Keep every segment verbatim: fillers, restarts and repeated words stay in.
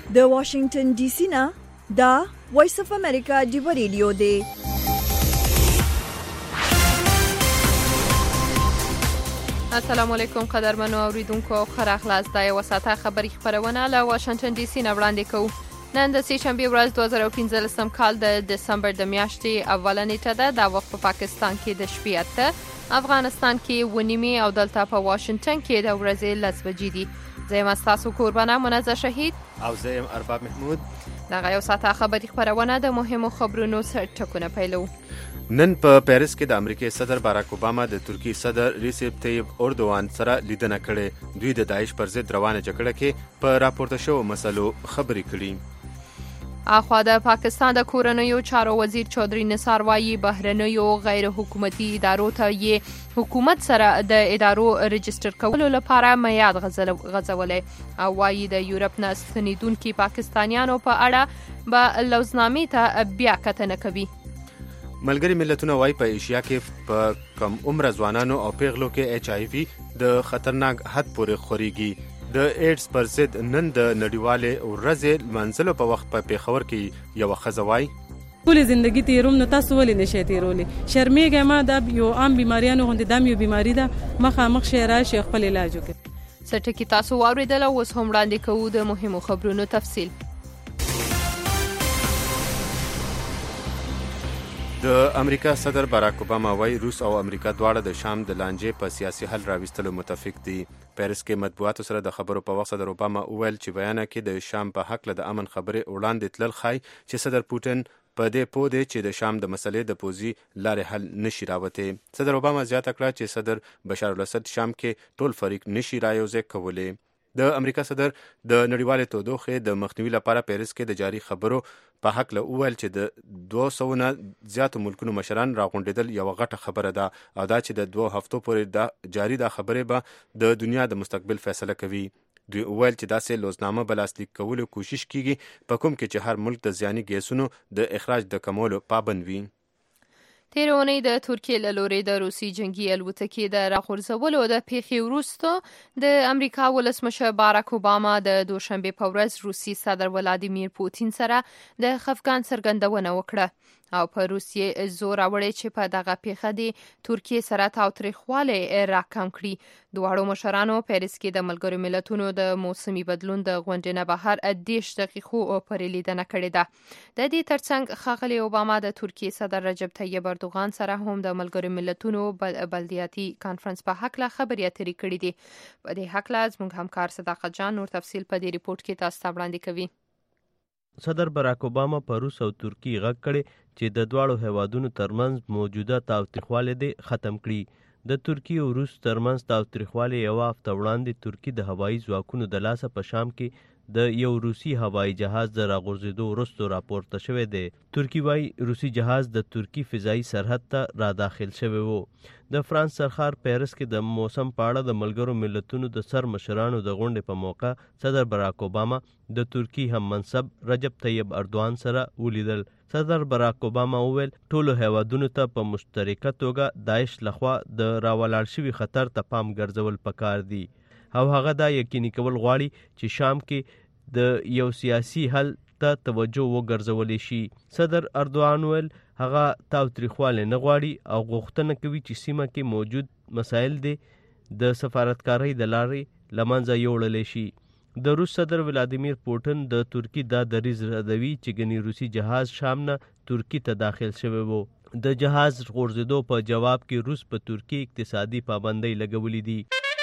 د واشنگټن ډي سي نه دا وایس اف امریکا دی ریډیو دی. السلام علیکم قدرمنو اوریدونکو، ښه راغلاست. دا یوه ساعته خبري خپرونه له واشنګټن ډي سي نه وړاندې کوو. نن د سې شنبې ورځ دوه زره پنځلسم کال د دسمبر د میاشتې اوله نیټه ده. دا وخت په پاکستان کې د شپې اته، افغانستان کې اوه نیمې او دلته په واشنګټن کې د ورځې لس بجې دي. زه یم ستاسو کوربانه منزه شهید او زه یم ارباب محمود. دغه یو ساعته خبري خپرونه د مهمو خبرونو سر ټکونه پیلو. نن په پیرس کې د امریکای صدر باراک اوباما د ترکی صدر ریسیپ طیب اردوان سره لیدنه کړې. دوی د داعش پر ضد روانه جګړه کې په راپورته شوو مسلو خبرې کړي. اخوا د پاکستان د کورنیو چارو وزیر چودري نثار وایي بهرنیو غیر حکومتي ادارو ته یې حکومت سره د ادارو رجستر کولو لپاره میعاد غځولی او وایي د یورپ نه ستنېدونکي پاکستانیانو په اړه به لوزنامې ته بیا کتنه کوي. ملګري ملتونه وایي په ایشیا کې په کم عمره ځوانانو او پیغلو کې ایچ آی وي د خطرناک حد پورې خورېږي. د ایډز پر ضد نن د نړیوالې ورځې لمانځلو په وخت په پیښور کې یوه ښځه وایي ټولې زندګي تېروم، نو تاسو ولې نشئ تېرولی؟ شرمېږئ ما، دا یو عام بیماریانو غوندې دا یو بیماري ده، مخامخ شئ راشئ خپل علاج وکړئ. څه ټکي تاسو واورېدله، اوس هم وړاندې کوو د مهمو خبرونو تفصیل. د امریکا صدر باراک اوباما وایي روس او امریکا دواړه د شام د لانجې په سیاسي حل راوستلو متفق دي. پیرس کې مطبوعاتو سره د خبرو په وخت صدر اوباما وویل چې بیانه کې د شام په هکله د امن خبرې وړاندې تلل ښایي چې صدر پوټین په دې پوه دی چې د شام د مسلې د پوځي لارې حل نشي راوتی. صدر اوباما زیاته کړه چې صدر بشار الاسد شام کې ټول فریق نشي رایوځای کولی. د امریکا صدر د نړیوالې تودوخې د مخنیوي لپاره پیرس کې د جاري خبرو په هکله وویل چې د دوه سوو نه زیاتو ملکونو مشران راغونډېدل یوه غټه خبره ده او دا چې د دوه هفتو پورې دا جاري دا خبرې به د دنیا د مستقبل فیصله کوي. دوی وویل چې داسې لوزنامه به لاسلیک کولو کوشش کیږي په کوم کې چې هر ملک د زیاني ګیسونو د اخراج د کمولو پابند وي. تېره اونۍ د ترکیې له لورې د روسي جنګي الوتکې د راغورځولو د پیښې وروسته د امریکا ولسمشر باراک اوباما د دوشنبې په ورځ روسي صدر ولادیمیر پوتین سره د خفګان څرګندونه وکړه او په روسیې زور راوړی چې په دغه پیښه د ترکیې سره تاوتریخوالی راکم کړي. دواړو مشرانو پیرس کې د ملګرو ملتونو د موسمي بدلون د غونډې نه بهر دېرش دقیقو پورې لیدنه کړې ده. د دې ترڅنګ ښاغلی اوباما د ترکیې صدر رجب طیب اردوغان سره هم د ملګرو ملتونو بلدیاتي کانفرنس په هکله خبرې اترې کړې دي. په دې هکله زموږ همکار صداقت جان نور تفصیل په دې ریپورت کې تاسو ته وړاندې کوي. صدر باراک اوباما په روس او ترکی غږ کړی چې د دواړو هیوادونو ترمنځ موجوده تاوتریخوالی دې ختم کړي. د ترکی او روس ترمنځ تاوتریخوالی یوه هفته وړاندې ترکی د هوایي ځواکونو د لاسه په شام کې د یو روسي هوایي جهاز د راغورځېدو وروسته راپورته شوی دی. ترکی وایي روسي جهاز د ترکی فضایي سرحد ته را داخل شوی و. د فرانس سرخار پیرس کې د موسم په اړه د ملګرو ملتونو د سر مشرانو د غونډې په موقع صدر باراک اوباما د ترکی هم منصب رجب طیب اردوان سره ولیدل. صدر باراک اوباما وویل ټولو هیوادونو ته په مشترکه توګه داعش لخوا د راولاړ شوي خطر ته پام ګرځول پکار دي او هغه دا یقیني کول غواړي چې شام کې د یو سیاسي حل ته توجه وګرځولی شي. صدر اردوان ویل هغه تاوتریخوالی نه غواړي او غوښتنه کوي چې سیمه کې موجود مسایل دي د سفارتکارۍ د لارې له منځه یوړلی شي. د روس صدر ولادیمیر پوټین د ترکی دا دریځ ردوي چې ګنې روسي جهاز شام نه ترکی ته داخل شوی و. د جهاز غورځېدو په جواب کې روس په ترکی اقتصادي پابندۍ لګولې دي.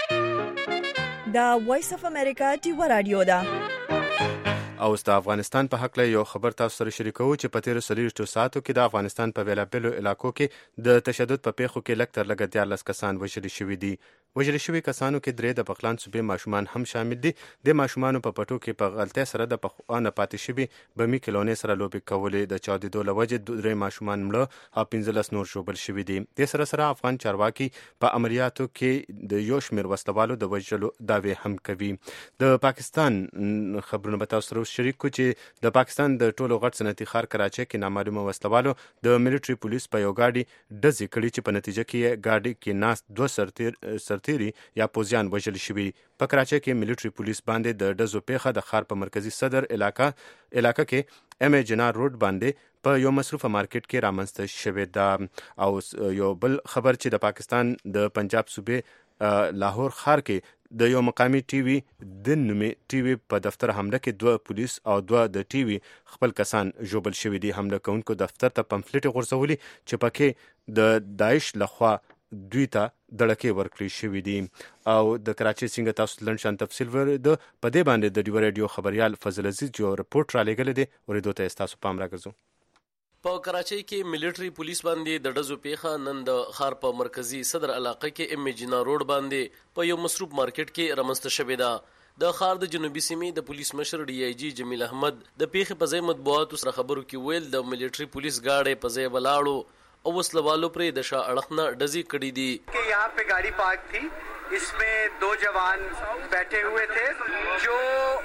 دا وایس اف امریکا دی رادیو ده. او د افغانستان په حق له یو خبر تاسو سره شریکو چې په تیرو څلوېښتو ساعتو کې د افغانستان په بیلابیلو علاقو کې د تشدد په پیښو کې لږ تر لږه دیارلس کسان وژل شوي دي. وژل شوي کسانو کې درې د بغلان صوبې ماشومان هم شامل دي. د ماشومانو په پټو کې په غلطۍ سره د پخوا نه پاتې شوي بمي کلونې سره لوبې کولې. د چاودېدو له وجې درې ماشومان مړه او پنځلس نور ژوبل شوي دي. دې سره سره افغان چارواکي په عملیاتو کې د یو شمېر وسلوالو د وژلو دعوې هم کوي. د پاکستان خبرونه به تاسو سره شریک کو چې د پاکستان د ټولو غټ صنعتي ښار کراچۍ کې نامعلومه وسلوالو د ملټري پولیس په یو ګاډي ډزې کړي چې په نتیجه کې یې ګاډي کې ناست دوه سرتیر سرتیري یا پوځیان وژل شوي. په کراچۍ کې ملټري پولیس باندې د ډزو پیښه د ښار په مرکزي صدر علاقه علاقه کې ایم ای جنار روډ باندې په یو مصروفه مارکیټ کې رامنځته شوې ده. او یو بل خبر چې د پاکستان د پنجاب صوبې لاهور ښار کې د یو مقامی ټي وي د نومې ټي وي په دفتر حمله کې دوه پولیس او دوه د ټي وي خپل کسان ژوبل شوي دي. حمله کوونکو دفتر ته پمفلټ غورځولي چې پکې د داعش لخوا دوی ته دړکې ورکړې شوي دي. او د کراچۍ څنګه تاسو لنډ شان تفصیل ورده په دې باندې د ډیو رادیو خبريال فضل عزیز یو رپورټ را لېږلی دی ورېدو ته تاسو پام راګرځو. په کراچۍ کې ملټري پولیس باندې د ډزو پیښه نن د ښار په مرکزي صدر علاقه کې ایم جنا روډ باندې په یو مصروف مارکیټ کې رامنځته شوې ده. د ښار د جنوبي سیمې د پولیس مشر ډي آی جی جمیل احمد د پیښې په ځای مطبوعاتو سره خبرو کې ویل د ملټري پولیس گاډي په ځای ولاړو او وسلوالو پر د شا اړخ نه ډزې کړې دي. कि यहाँ पे गाड़ी पार्क थी, इसमें दो जवान बैठे हुए थे जो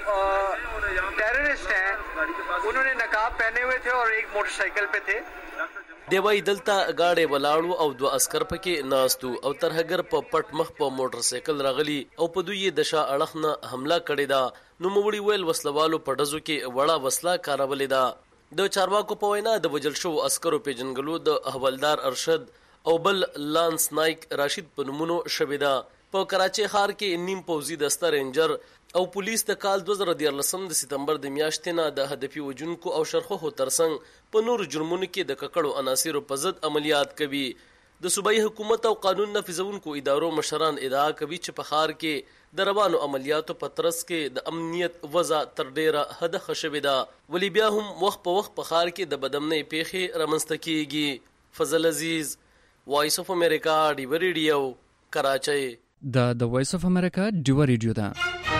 टेररिस्ट हैं, उन्होंने नकाब पहने हुए थे और एक मोटरसाइकिल पे थे. دیوای دلته گاډي ولاړو او دوه عسكر پکې ناستو او ترهګر په پټ مخ په موټر سایکل راغلی او په دوی د شا اړخ نه حمله کړې ده. نو موړي ویل وسلوالو په ډزو کې وړه وسله کارولې ده. د چارواکو په وینا د وجل شو عسکرو پیژنګلو د حوالدار ارشد او بل لانس نایک راشد په نومونو شوې ده. په کراچۍ ښار کې نیم پوځي دسته رینجر او پولیس د کال دوه زره دیارلسم د سپتمبر د میاشتې نه د هدفي وجونکو او شرخو ترڅنګ په نور جرمونو کې د ککړو عناصرو په ضد عملیات کوي. د صوبایي حکومت او قانون نافذونکو ادارو مشران ادعا کوي چې په ښار کې د روانو عملیاتو په ترڅ کې د امنیت وضع تر ډیره حد خښوي ده. ولی بیا هم وخت په وخت په ښار کې د بدامنۍ پیښې رامنځته کیږي. فضل عزیز، وایس اف امریکا، ډیو ریډیو، کراچۍ. د د وایس اف امریکا ډیو ریډیو ده.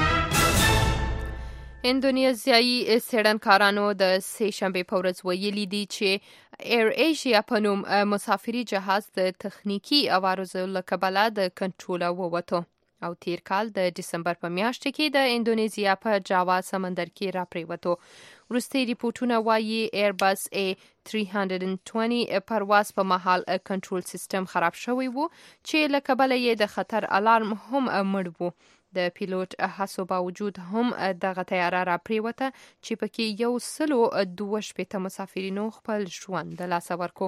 اندونیزیایي څېړنکارانو د سې شنبې په ورځ ویلي دي چې ایر ایشیا په نوم مسافري جهاز د تخنیکي عوارضو له کبله د کنټروله ووتو او تیر کال د دسمبر په میاشت کې د اندونیزیا په جاوا سمندر کې را پریوتو. وروستي ریپورتونه وایي ایربس ای درې سوه بیست پرواز په مهال کنټرول سیستم خراب شوی وو چې له کبله یې د خطر الارم هم مړ وو. د پیلوټ هڅو باوجود هم دغه طیاره را پریوته چې پکې یو سلو دوه شپېته مسافرینو خپل ژوند د لاسه ورکو.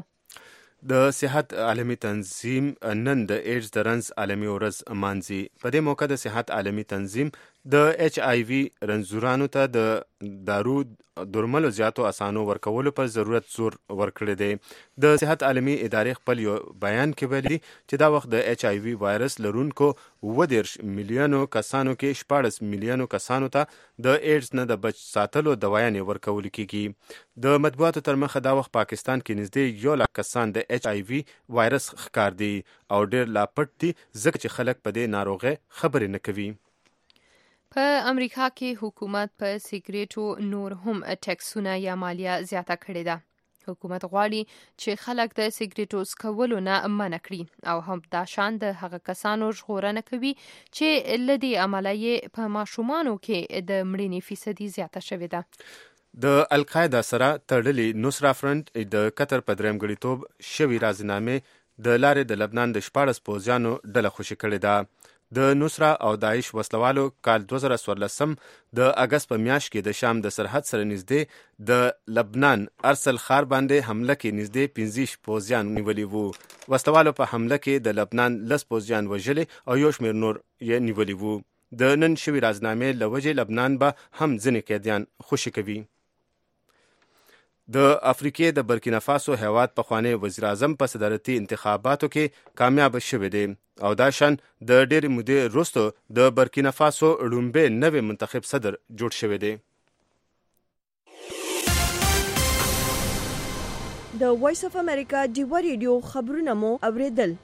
د صحت عالمي تنظیم نن د ایډز د رنځ عالمي ورځ مانځي. په دې موقع د صحت عالمي تنظیم د ایچ آی وي رنځورانو ته د دارو درملو زیاتو اسانو ورکولو پر ضرورت زور ورکړی دی. د صحت عالمي ادارې خپل یو بیان کې ویلي چې دا وخت د ایچ آی وي وایرس لرونکو اووه دېرش میلیونو کسانو کې شپاړس میلیونو کسانو ته د ایډز نه د بچ ساتلو دوايانې ورکول کیږي. د مطبوعاتو تر مخه دا وخت پاکستان کې نږدې یو لک کسان د ایچ آی وي وایرس ښکار دي او ډېر لا پټ دي ځکه چې خلک په دې ناروغۍ خبرې نه کوي. په امریکا کې حکومت په سیګریټو نور هم ټیکسونه یا مالیه زیاته کړې ده. حکومت غواړي چې خلک د سیګریټو څکولو نه منع کړي او هم دا شان د هغه کسانو ژغورنه کوي چې له دې امله یې په ماشومانو کې د مړینې فیصدي زیاته شوې ده. د القاعده سره تړلې نصرا فرنٹ د قطر په دریم غړیتوب شوی راځنامې د لارې د لبنان د شپاړس پوځیانو ډله خوشي کړې ده. د نصرا او داعش وسلوالو کال دوه زره څوارلسم د اگست په میاشت کې د شام د سرحد سره نږدې د لبنان ارسل ښار باندې حمله کې نږدې پنځه پوځیان نیولي وو. وسلوالو په حمله کې د لبنان لس پوځیان وژلي او یو شمېر نور یې نیولي وو. د نن شوي راځنامې له وجې لبنان به هم ځینې قیدیان خوشي کوي. د افریقې د برکینافاسو هیواد پخوانی وزیر اعظم په صدارتي انتخاباتو کې کامیاب شوی دی او دا شان د ډېرې مودې وروسته د برکینافاسو لومړی نوی منتخب صدر جوړ شوی دی. د وایس اف امریکا ډیو ریډیو خبرونه مو اوریدل.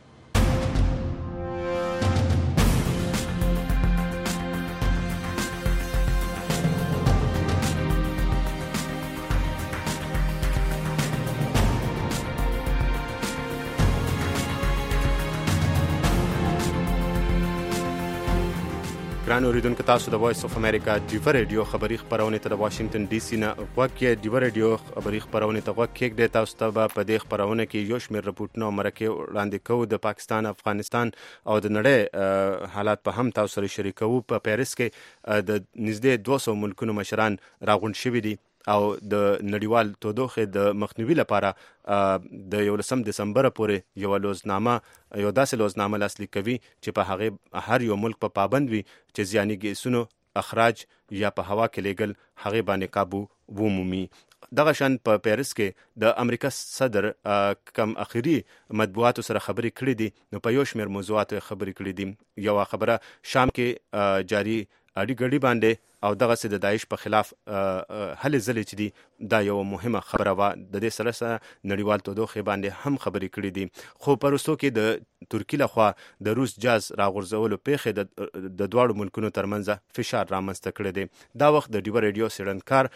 ګران اوریدونکو تاسو د وایس اف امریکا ډیو رادیو خبری خبرونه ته د واشنگټن ډي سي نه غوږی ډیو رادیو خبری خبرونه ته غوږ کېږدئ. تاسو ته په دې خبرونه کې یو شمېر رپورټونه او مرکې وړاندې کوو د پاکستان، افغانستان او د نړۍ حالات په هم تاسو سره شریکوو. په پیرس کې د نږدې دوه سوه ملکونو مشران راغونډ شوي دي او د نړیوال تودوخې د مخنیوي لپاره د یولسم دسمبر پورې یو لوزنامه یو داسې لوزنامه لاسلیک کوي چې په هغې هر یو ملک په پابند وي چې زیاني ګیسونو اخراج یا په هوا کې لیږل هغې باندې کابو ومومي. دغه شان په پیرس کې د امریکا صدر کم اخري مطبوعاتو سره خبرې کړې دي نو په یو شمېر موضوعاتو خبرې کړې دي. یو خبره شام کې جاري اړي ګړي باندې او دغه سي د داعش په خلاف هلې ځلې چې دي دا یو مهمه خبره وه. د دې سره سره نړیوال تودوخې باندې هم خبرې کړې دي. خو په وروستو کې د ترکي لخوا د روس جاز راغورځولو پیښې د دواړو ملکونو ترمنځ فشار رامنځته کړی دی. دا وخت د ډیو رادیو څېړنکار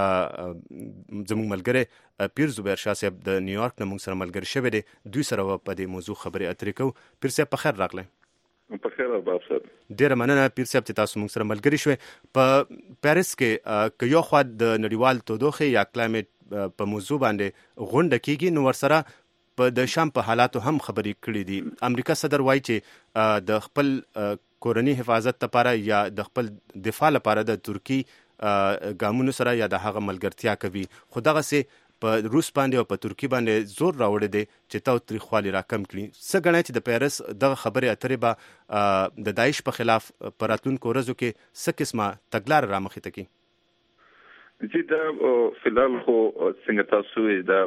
زموږ ملګری پیر زبیر شاه صاحب د نیویارک نه موږ سره ملګری شوی دی. دوی سره په دې موضوع خبرې اترې کوو. پیر صاحب په خیر راغلی. په خیر ارباب صاحب. ډیره مننه پیر صاحب چې تاسو موږ سره ملګری شوي. په پیرس کې که یو خوا د نړیوال تودوخې یا کلایمټ په موضوع باندې غونډه کیږي نو ورسره په د شام په حالاتو هم خبرې کړې دي. امریکا صدر وایي چې د خپل کورني حفاظت لپاره یا د خپل دفاع لپاره د ترکی ګامونو سره یا د هغه ملګرتیا کوي. خو دغسې په روس باندې او په ترکی باندې زور راوړی دی چې تاوتریخوالی راکم کړي. څه ګڼئ چې د پیرس دغه خبرې اترې به د داعش په خلاف په راتلونکو ورځو کې څه قسمه تګلاره رامخې ته کړي؟ جی دا فلحال خو څنګه تاسو دا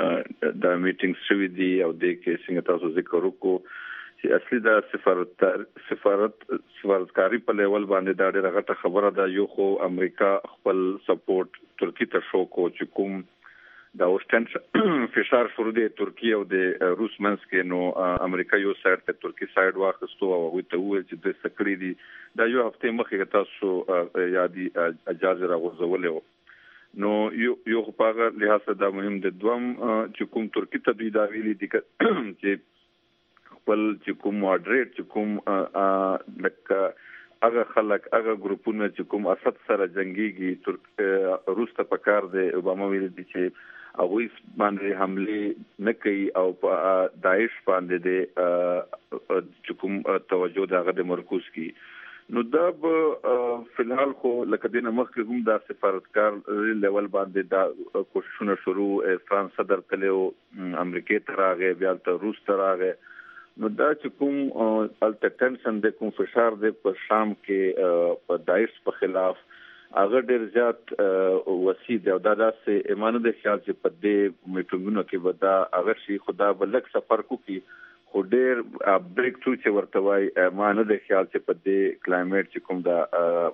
دا میټینګ شوي دي او دې کې څنګه تاسو ذکر وکړو چې اصلي دا سفارت سفارت سفارتکاري په لیول باندې دا ډېره غټه خبره ده. یو خو امریکا خپل سپورټ ترکی ته شو کو چې کوم دا اوس فشار شروع دی ترکی او د روس منځ کې نو امریکا یو سایډ ته ترکی سایډ واخیستو او هغوی ته وویل چې دوی څه کړي دي. دا یو هفتې مخکې تاسو یادي اجازه راغورځولې وه نو یو خو په هغه لحاظ دا مهم دی. دوم چې کوم ترکی ته دوی دا ویلي دي چې خپل چې کوم ماډریټ چې کوم لکه هغه خلک هغه ګروپونه چې کوم اسد سره جنګيږي روس ته پکار دی. اوباما ویلي دي چې هغوی باندې حمله نه کوي او په داعش باندې د چې کوم توجه د هغه د مرکوز کی. نو دا به فلحال خو لکه دینه مخکې هم دا سفارتکار لیول باندې دا کوششونه شروع فرانس صدر تلو امریکای ته راغی بیا ته روس ته راغی. نو دا چې کوم الته ټنشن د کوم فشار د په شام کې په داعش په خلاف هغه ډېر زیات وسیع دی او دا داسې ایمانو د خیال چې په دې میټینګونو کې به دا هغه شي خدا بلک سفر کوي خو ډېر بریک تھرو چې ورته وایي ایمانو د خیال چې په دې کلایمټ چې کوم دا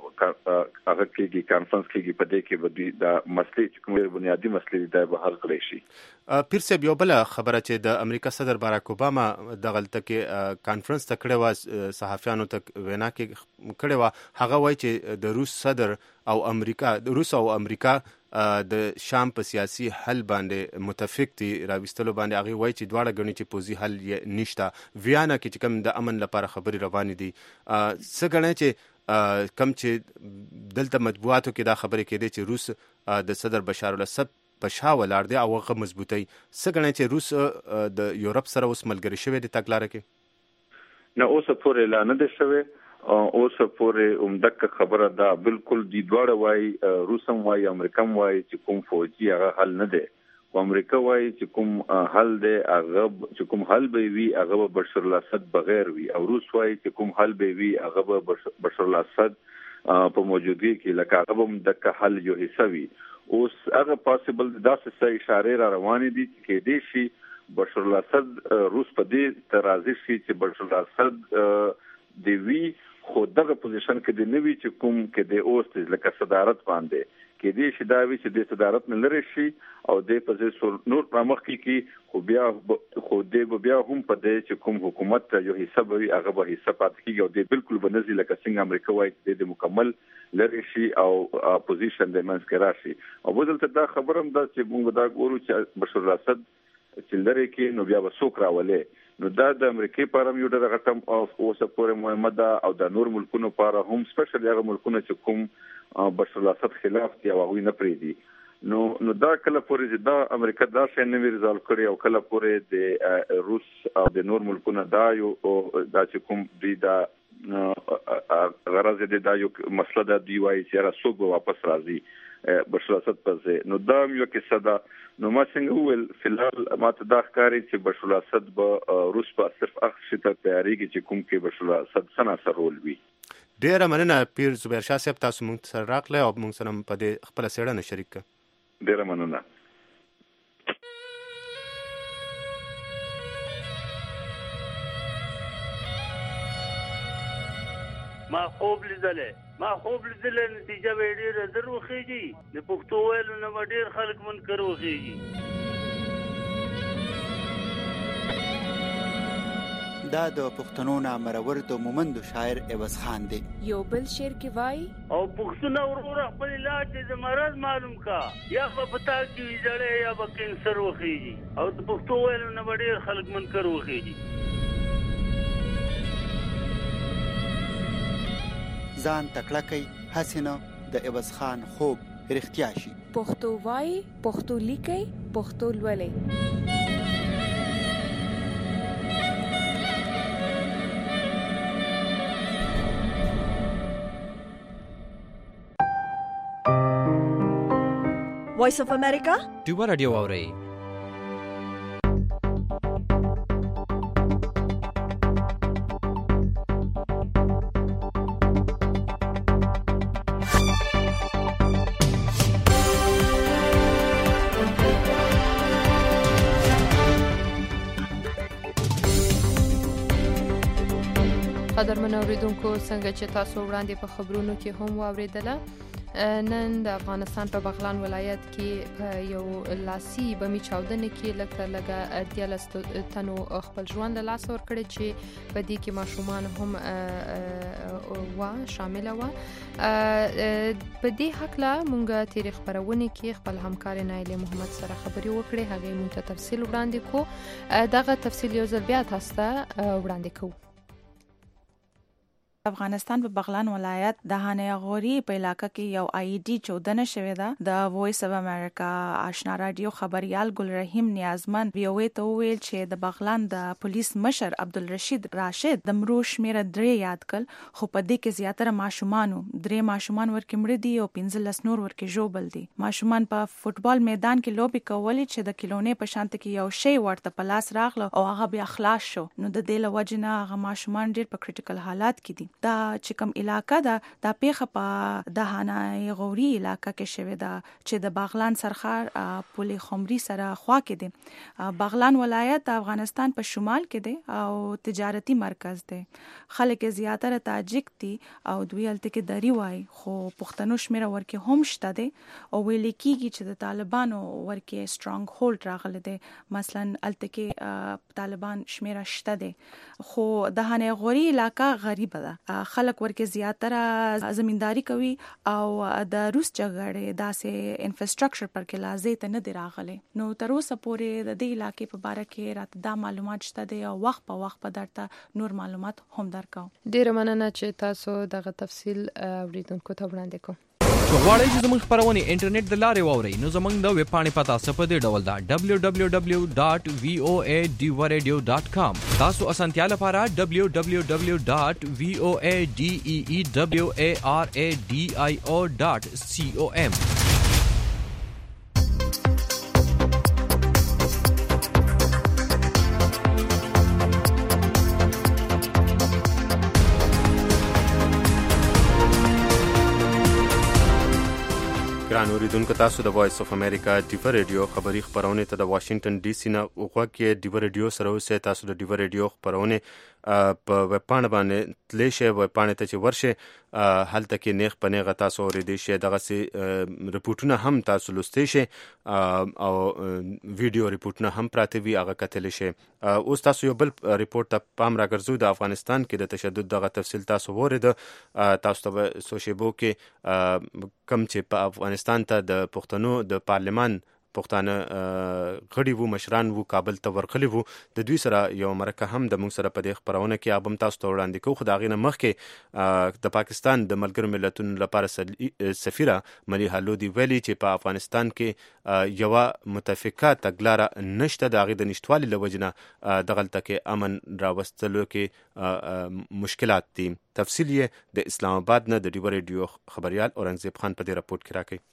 هغه کېږي کانفرنس کېږي په دې کې به دوی دا مسلې چې کوم بنیادي مسلې دي دا به حل کړی شي. پیر صاحب یو بله خبره چې د امریکا صدر باراک اوباما دغلته کې کانفرنس ته کړې وه صحافیانو ته وینا کې کړې وه هغه وایي چې د روس صدر او امریکا د روس او امریکا د شام په سیاسي حل باندې متفق دي راوستلو باندې. هغه وایي چې دواړه غني چې پوزي حل یې نشته. ویانا کې چې کوم د امن لپاره خبرې روانې دي څه غني چې کم چې دلته مطبوعاتو کې دا خبرې کېدې چې روس د صدر بشار الاسد په شا ولاړ دی او هغه مضبوطی. څه غني چې روس د یورپ سره اوس ملګری شوی دی تګلاره کې؟ نه اوس پورې اعلان نه دی شوی. اوس پورې عمدک خبره ده بالکل دی دواړه وایي روسم وایي امریکا وایي چې کوم فوجي هغه حل نه دی. امریکا وایي چې کوم حل دی هغه چې کوم حل به وي هغه به بشار الاسد بغیر وي او روس وایي چې کوم حل به وي هغه به بشار الاسد په موجودګي کې لکه هغه به دغه حل یو حصہ وي. اوس هغه پاسبل داسې څه اشاره را روانې دي چې کې دي شي بشار الاسد روس په دې ترازی شي چې بشار الاسد دی وی خو دغه پوزیشن کې د نوی چې کوم کې د اوس لکه صدارت باندې کې دې شي دا وی چې د صدارت نه لري شي او د پوزیشن نور پرمخ کې کې خو بیا خو دې بیا هم په دې چې کوم حکومت یو حصہ وي هغه به حصہ پات کیږي او د بالکل بنزي لکه څنګه امریکا وایي د مکمل لري شي او اپوزیشن د منځ کې راشي. او بدلته دا خبرم دا چې موږ دا ګورو چې بشار الاسد چې لري کې نو بیا وسوک راولې نو دا د امریکای په اړه یو ډېر غټم او اوسه پورې مهمه ده او د نور ملکونو لپاره هم سپیشل هغه ملکونه چې کوم بشر الاسد خلاف دي او هغه نه پریدي نو نو دا کله پورې دا امریکا دا شې نه ریزالو کړی او کله پورې د روس او د نور ملکونو دا یو دا چې کوم دی دا غرض دې دا یو مسله ده دی وايي چې را سوق واپس راځي بشر الاسد پسې نو دا یو کې صدا نو ما څنګه ویل فلحال ما ته دا ښکاري چې بشر الاسد به روس په صرف هغه شي ته تیاریږي چې کوم کې بشر الاسد څنګه سره رول وي. ډیره مننه پیر زبیر شاه صاحب، تاسو موږ سره راغله او موږ سره په دې خپل څېړنه شریک کړه. ډیره مننه. ما خوب لیدلې ما خوب لیدلې نتیجه به ډېره زر وخیږي د پښتو ویلو نه به ډېر خلک منکر وخیږي. دا د پښتنو نامرور د مومندو شاعر عوض خان دی. یو بل شعر کې وایي او پښتون ورور خپل علاج د مرض معلوم کا یا په پتا کې ویځړې یا به کینسر وخیږي او د پښتو ویلو نه به ډېر خلک منکر وخیږي. ځان تکړه کوي هسې نه د عوض خان خوب رښتیا شي. پښتو وایي، پښتو لیکي، پښتو لولي. وایس اف امریکا ډیوا رادیو اوري. قدرمن اوریدونکو، څنګه چې تاسو وړاندې په خبرونو کې هم واوریدله، نن د افغانستان په بغلان ولایت کې په یو لاسي بمي چاودنه کې لکه لګه دیالس تنو خپل ژوند له لاس ورکړي چې په دې کې ماشومان هم وا شامل و. په دې حق لا مونږه تاریخ خبرونه کې خپل همکار نایله محمد سره خبري وکړي، هغه مونږ ته تفصیل وړاندې کو. دغه تفصیل یو ځل بیا تاسو ته وړاندې کوو. افغانستان په بغلان ولایت د هانه غوري په علاقې کې یو آی ډي چودنه شوې ده. د وایس اف امریکا آشنا رادیو خبريال ګل رحیم نیازمن ویوي ته ویل چې د بغلان د پولیس مشر عبدالرشید راشد د مروش میره درې یاد کړ، خو په دې کې زیاتره ماشومان درې ماشومان ورکه مړ دي او پنځلس نور ورکه جوبل دي. ماشومان په فوتبال میدان کې لوبي کولې چې د کیلونې په شانت کې یو شی ورته په لاس راغله او هغه بیا خلاص شو. نو د دې لوجنه هغه ماشومان ډېر په کریټیکل حالات کې دي. دا چې کوم علاقہ ده دا پیخه په د هانه غوري علاقہ کې شوی ده چې د بغلان سرخار پولي خمري سره خوا کې دي. بغلان ولایت د افغانستان په شمال کې دی او تجارتي مرکز دی. خلک زیاتره تاجک دي او دوی الته کې دری وای، خو پښتنو شمیره ورکه هم شته دي او ویل کېږي چې د طالبانو ورکه سترونګ هولډ راغله دي. مثلا الته کې طالبان شمیره شته دي، خو د هانه غوري علاقہ غریب ده. خلک ورکه زیاتره زمینداری کوي او د روس جګړې داسې انفراستراکچر پر کې لازم ته نه دی راغلی. نو تر اوسه پورې د دې علاقې په اړه کې راته دا معلومات شته دی او وخت په وخت په درته نور معلومات هم درکاو. ډیره مننه چې تاسو دغه تفصیل اوریدونکو ته وړاندې کوم. غواړئ چې زموږ خبرونه انټرنیټ د لارې واورئ، نو زموږ د ویب پاڼې پتا په دې ډول ده دبلیو دبلیو دبلیو ډاٹ وی او ای ډیوا ریډیو ډاٹ کام. تاسو اسانتیا لپاره دبلیو دبلیو دبلیو ډاٹ وی او ای ډی ای ای دبلیو ای آر ای ډی آی او ډاٹ سی او ایم. ګران اوریدونکو، تاسو د وایس اف امریکا ډیوا ریډیو خبری خبرونه ته د واشنگټن ډي سي نه وغوږ کې ډیوا ریډیو سره اوسه. تاسو د ډیوا ریډیو خبرونه په ویب پاڼه باندې تللی شئ، ویب پاڼې ته چې ورشئ هلته کې نیغ په نیغه تاسو اوریدلی شئ. دغسې رپورټونه هم تاسو لوستی شئ او ویډیو رپورټونه هم پراته وي، هغه کتلی شئ. اوس تاسو یو بل رپورټ ته پام راګرځو. د افغانستان کې د تشدد دغه تفصیل تاسو وریده. تاسو ته به څو شیبو کې کم چې په افغانستان ته د پښتنو د پارلمان پښتانه غړي وو، مشران وو، کابل ته ورغلي وو. د دوی سره یو مرکه هم د موږ سره په دې خبرونه کې ابم تاسو ته وړاندې کوو. خو د هغې نه مخکې د پاکستان د ملګرو ملتونو لپاره سفیره ملیحه لودي ویلي چې په افغانستان کې یوه متفقه تګلاره نشته، د هغې د نشتوالي له وجې نه دغلته کې امن راوستلو کې مشکلات دي. تفصیل یې د اسلام آباد نه د ډیو ریډیو خبریال اورنګزیب خان په دې راپورټ کې راکوي.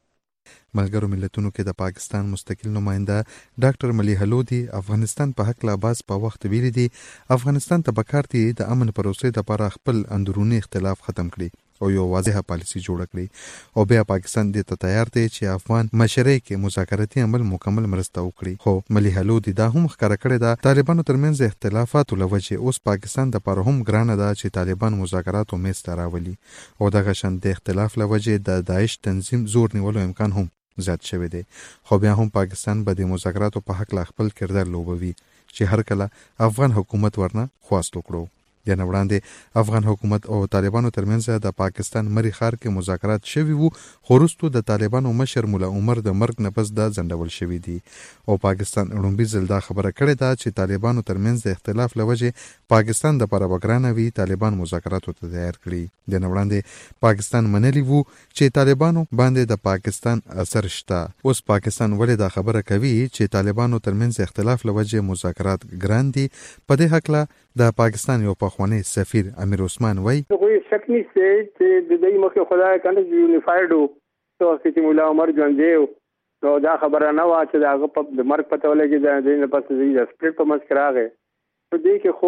ملګرو ملتونو کې د پاکستان مستقل نماینده ډاکټر ملیحه لودي افغانستان په حق لا باز په وخت ویلي دي افغانستان ته پکار دي د امن پروسې لپاره خپل اندرونی اختلاف ختم کړي او یو واضحه پالیسی جوړ کړي او بیا پاکستان دې ته تیار دی چې افغان مشرۍ کې مذاکراتي عمل مکمل مرسته وکړي. خو ملیحه لودي دا هم ښکاره کړې ده طالبانو ترمنځ اختلافاتو له وجې اوس پاکستان دپاره هم ګرانه ده چې طالبان مذاکراتو میز ته راولي او دغه شان د اختلاف له وجې د داعش تنظیم زور نیولو امکان هم زیات شوی دی. خو بیا هم پاکستان به د مذاکراتو په حق لا خپل کردار لوبوي چې هر کله افغان حکومت ورنه خواست وکړو. د نه وړاندې افغان حکومت او طالبانو ترمنځ د پاکستان مری ښار کې مذاکرات شوي وو خو وروستو د طالبانو مشر مولا عمر د مرګ نه پس دا ځنډول شوي دي او پاکستان لومړی ځل دا خبره کړې ده چې طالبانو ترمنځ د اختلاف له وجې پاکستان دپاره به ګرانه وي طالبان مذاکراتو ته تیار کړي. د نه وړاندې پاکستان منلي وو چې طالبانو باندې د پاکستان اثر شته. اوس پاکستان ولې دا خبره کوي چې طالبانو ترمنځ اختلاف له وجې مذاکرات ګران دي؟ په دې هکله د پاکستان یو پخوانی سفیر امیر عثمان وای کوئی شک نشته چې د دې مخه خدای کنه یونیفایډ او تو چې مولا عمر ژوندې نو دا خبره نه وا چې داغه په د مرګ پته ولګي د دې نه پس د سپریټ په مسکر راغی. په دې کې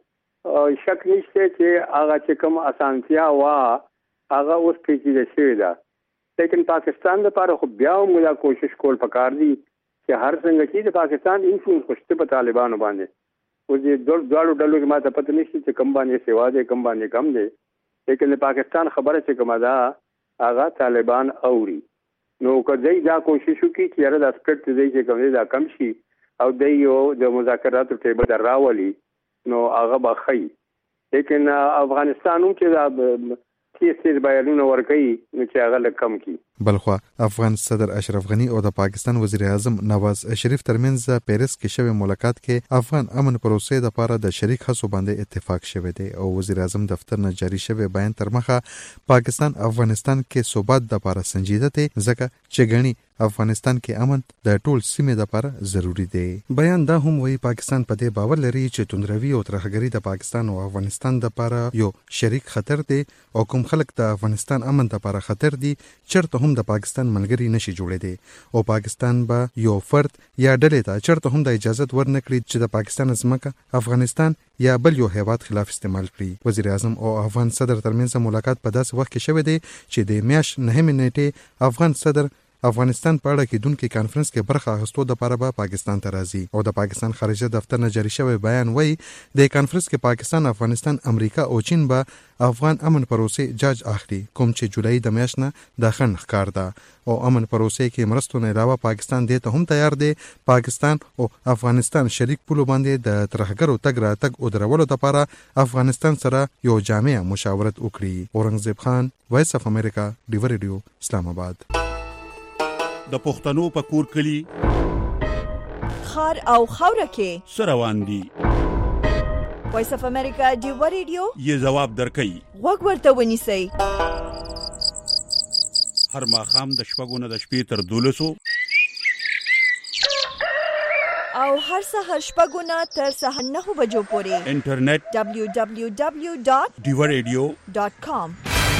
خو شک نشته چې هغه چې کوم اسانتیا وا هغه اوس پیچیده شوی ده. لیکن پاکستان لپاره خو بیا هم دا کوشش کول پکار دي چې هر څنګه چې د پاکستان انفلوئنس خوشته په طالبانو باندې او دې دوه دوه ډلو کې ماته پته نشته چې کم باندې سیوا دي کم باندې کم دي. لیکن د پاکستان خبره چې کومه ده هغه طالبان اوري نو کله دا کوشش وکړي چې یاره د سپریټ دې چې کوم دا کم شي او د یو د مذاکراتو ټیبل راولي نو هغه به خي. لیکن افغانستان هم چې دا کیسې بیانونه ورکوي نو چې هغه لږ کم کړي. بلخوا افغان صدر اشرف غنی او د پاکستان وزیر اعظم نواز شریف ترمنځ پیرس کې شوی ملاقات کې افغان امن پروسې لپاره د شریک هڅو باندې اتفاق شوی دی او وزیر اعظم دفتر نه جاری شوی بیان تر مخه پاکستان افغانستان کې ثبات لپاره سنجیده دی ځکه چې غنی افغانستان کې امن د ټول سیمې لپاره ضروری دی. بیان دا هم وایي پاکستان په دې باور لري چې توندروي او ترهګري د پاکستان او افغانستان لپاره یو شریک خطر دی او کوم خلک د افغانستان امن لپاره خطر دي چرته هم د پاکستان ملګری نشي جوړېدي او پاکستان به یو فرد یا ډلې ته چرته هم د اجازه ورنکړي چې د پاکستان ځمکه افغانستان یا بل یو هیواد خلاف استعمال کړي. وزیر اعظم او افغان صدر ترمنځ ملاقات په داسې وخت کې شوی دی چې د میاشت نهمې نیټې افغان صدر افغانستان په اړه کېدونکي کانفرنس کې برخه اخیستو دپاره به پاکستان ته راځي او د پاکستان خارجه دفتر نه جاری شوی بیان وایي د کانفرنس کې پاکستان، افغانستان، امریکا او چین به افغان امن پروسې جاج اخلي کوم چې جولای د میاشت نه د خنډ ښکار ده او امن پروسې کې مرستو نه علاوه پاکستان دې ته هم تیار دی پاکستان او افغانستان شریک پولو باندې د ترهګرو تګ راتګ او درولو لپاره افغانستان سره یو جامع مشاورت وکړي. اورنګزیب خان، وایس اف امریکا، ډیو ریډیو، اسلام آباد. د پښتنو په کور کلی خار او خوره کې سروان دي وایس اف امریکا ډیو ریډیو یې جواب درکړي وګ ورته ونیسئ هر ماښام د شپږو نه د شپې تر دولسو او هر سهار شپږو نه تر سهار نهو بجو پورې انټرنیټ دبلیو دبلیو دبلیو ډاٹ ډیو ریډیو ډاٹ کام.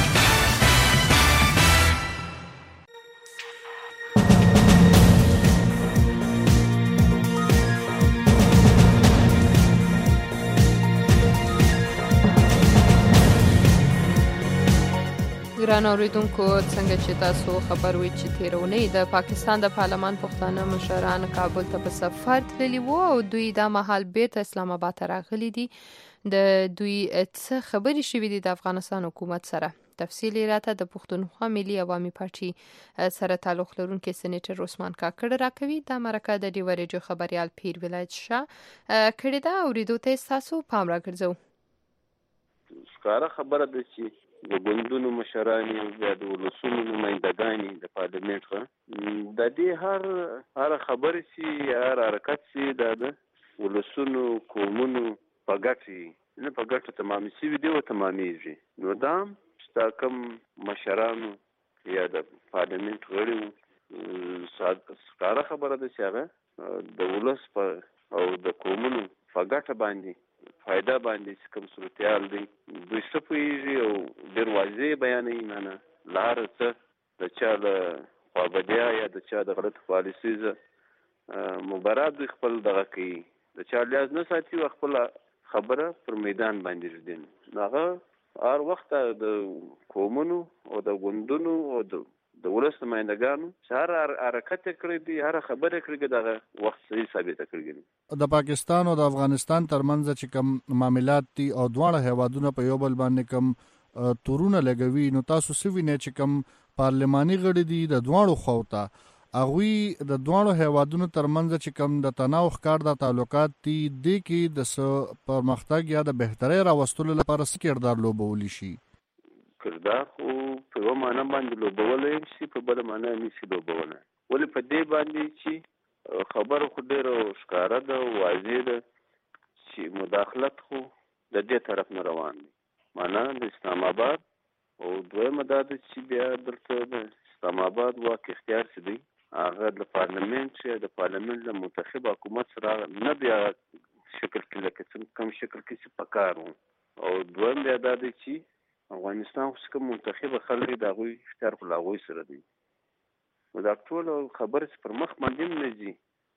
ګران اوریدونکو، څنګه چې تاسو خبر وي چې تیرونی د پاکستان د پارلمان پښتانه مشران کابل ته په سفر تللي وو او دوی دا مهال بیرته اسلام آباد ته راغلي دي. د دوی څه خبرې شوې دي د افغانستان حکومت سره؟ تفصیل راته د پښتونخوا ملي عوامي پارټي سره تعلق لرونکي سېنیټر عثمان کاکړ راکوي. دا مرکه د ډیو ریډیو خبريال پیر ولایت شاه کړې ده. اوریدو ته تاسو پام راګرځو. ښکاره خبره ده چې د ګوندونو مشرانې او بیا د ولسونو نمایندګانې د پارلمنټ څخه د دې هر هر خبرې چې هر حرکت چې دا د ولسونو قومونو په ګټه نه په ګټه تمامي شوي دي او تمامیږي. نو دا چې کوم مشرانو یا د پارلمنټ غړي ښکاره خبره ده چې هغه د ولس په او د قومونو په ګټه باندې فایده باندې چې کوم صورتحال دی دوی څه پوهېږي او ډېر واضح بیانوي. معنی له هر څه د چا له خوابدیا یا د چا د غلط پالیسۍ مبارات دوی خپل دغه کوي، د چا لیاز نه ساتي او خپله خبره پر میدان باندې ږدي. هغه هر وخت د قومونو او د ګوندونو او د د ولس نمایندګانو چې هر حرکت کړی دی، هر خبره کړې دی، دغه وخت صحیح ثابته کړی دی. د پاکستان او د افغانستان ترمنځ چې کوم معاملات دي او دواړه هیوادونه په یو بل باندې کوم تورونه لګوي، نو تاسو څه وینئ چې کوم پارلماني غړي دي د دواړو خواو ته هغوی د دواړو هیوادونو ترمنځ چې کوم د تناو ښکار د تعلقات دي دې کې د څه پرمختګ یا د بهترۍ راوستلو لپاره څه کردار لوبولی شي؟ کردار خو په یوه معنا باندې لوبولی شي، په بله معنا نشي لوبولی. ولې په دې باندې چې خبره خو ډېره ښکاره ده او واضح ده چې مداخلت خو د دې طرف نه روان دی، معنا د اسلام آباد. او دویمه دا ده چې بیا دلته د اسلام آباد واک اختیار چې دی هغه د پارلمنټ چې د پارلمنټ له منتخب حکومت سره نه بیا شکل کې لکه څنګه کوم شکل کې چې پکار وو. او دویم بیا دا دی چې افغانستان خو کوم منتخب خلک د هغوی اختیار خو له هغوی سره دی. نو دا ټوله خبرې چې پر مخ باندې هم نه ځي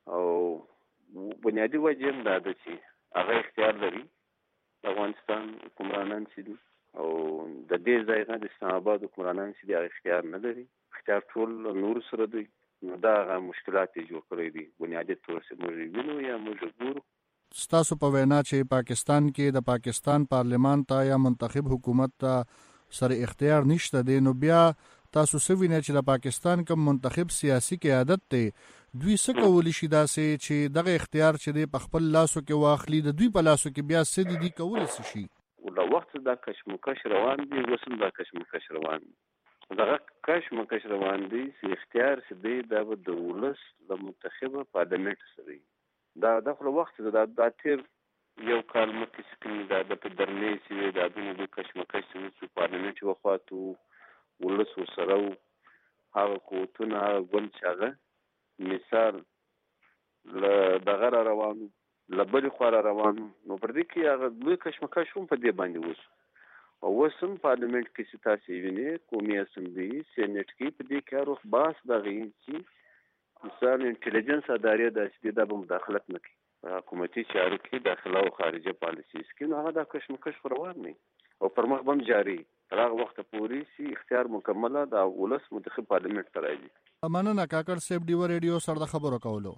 او بنیادي وجه هم دا ده چې هغه اختیار لري د افغانستان حکمرانان چې دي او د دې ځای نه د اسلام آباد حکمرانان چې دي هغه اختیار نه لري، اختیار ټول نور سره دی. نو دا هغه مشکلات یې جوړ کړی دي بنیادي طور چې موږ وینو یا موږ ګورو. ستاسو په وینا چې پاکستان کې د پاکستان پارلمان ته یا منتخب حکومت ته سره اختیار نشته دی، نو بیا تاسو څه وینئ چې د پاکستان کوم منتخب سیاسي قیادت دی دوی څه کولی شي داسې چې دغه اختیار چې دی په خپل لاسو کې واخلي، د دوی په لاسو کې بیا څه دي دي کولی څه شي؟ له وخت دا کشمکش روان دی، اوس هم دا کشمکش روان دی. دغه کشمکش روان دی چې اختیار چې دی دا به د ولس له منتخبه پارلمنټ سره دا د خپل وخت دا د تیر یو کال مخکې چې کوم دا د په درنې چې دا د کشمکش چې پارلمنټ وخواتو ولس ورسره و، هغه قوتونه هغه ګوند چې هغه مثال له دغه را روانو له بلې خوا را روانو، نو پر دې کې هغه لوی کشمکش هم په دې باندې وشو. او اوس هم پارلمنټ کې چې تاسې وینئ قومي اسمبلي سینټ کې په دې کې هر وخت بحث دغه چې مثال انټلیجنس ادارې دا چې دا به مداخلت نه کوي په حکومتي چارو کې، داخله او خارجه پالیسیز کې، نو هغه دا کشمکش روان دی او پر مخ به هم جاري تر هغه وخته پورې چې اختیار مکمله د ولس منتخب پارلمنټ ته راځي. مننه کاکړ صاحب، ډیوه ریډیو سره د خبرو کولو.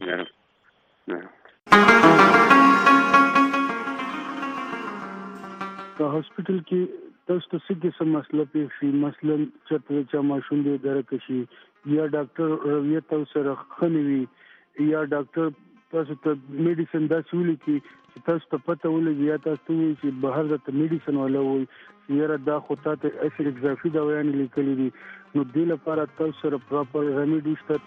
په هاسپټل کې تاسو ته څه قسم مسله پیښ شي، مثلا چېرته چا ماشوم دی درکه شي یا ډاکټر رویت تاسو سره ښه نه وي یا ډاکټر تاسو ته میډیسن داسې ولیکي چې تاسو ته پته ولګي یا تاسو ته وایي چې بهر درته میډیسن والا وایي چې یاره دا خو تا ته اسید اضافي دوايانې لیکلي دي، نو دې لپاره تاسو سره پراپر ریمیډي شته.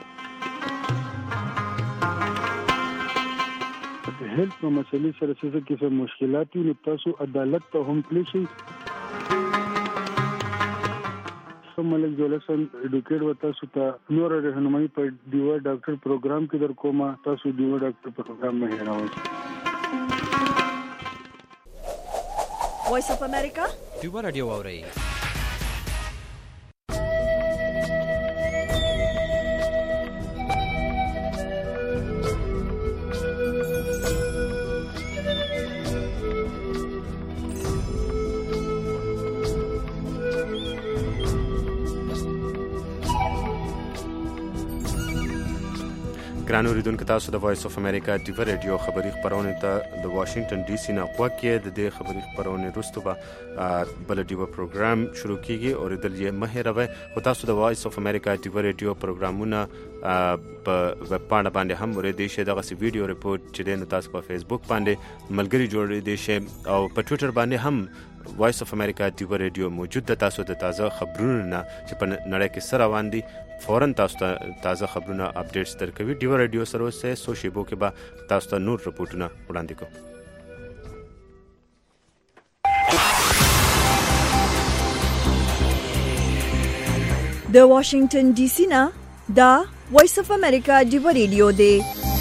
د هیلث په مسلې سره څه قسم مشکلات وي نو تاسو عدالت ته هم تللی شئ. ملک جولسن ایډوکیټ و تاسو ته نور رهنمایي په ډیوا ډاکټر پروګرام کې در کومه، تاسو ډیوا ډاکټر پروګرام مه هېروئ. وایس اف امریکا ډیوا رادیو واورئ. ګران اوریدونکو، تاسو د وایس اف امریکا ډیوا ریډیو خبري خبرونه ته د واشنگټن ډي سي نه غوږ کې د دې خبري خبرونه وروسته به بل ډیوا پروګرام شروع کیږي. اوریدل یې مه هېروئ. خو تاسو د وایس اف امریکا ډیوا ریډیو پروګرامونه په ویب پاڼه باندې هم اوریدئ شئ. دغسې ویډیو ریپورټ چې دی نو تاسو په فیسبوک باندې ملګري جوړېدی شئ او په ټویټر باندې هم وایس اف امریکا دیو ریډیو موجود د تاسو د تازه خبرونو نه چې په نړۍ کې سره روان دي فورن تاسو ته تازه خبرونه اپډیټس درکوي. دیو ریډیو سره اوسه سو شیبو کې به تاسو ته نور رپورټونه وړاندې کوو. د واشنگټن ډي سي نه دا وایس اف امریکا دیو ریډیو دی.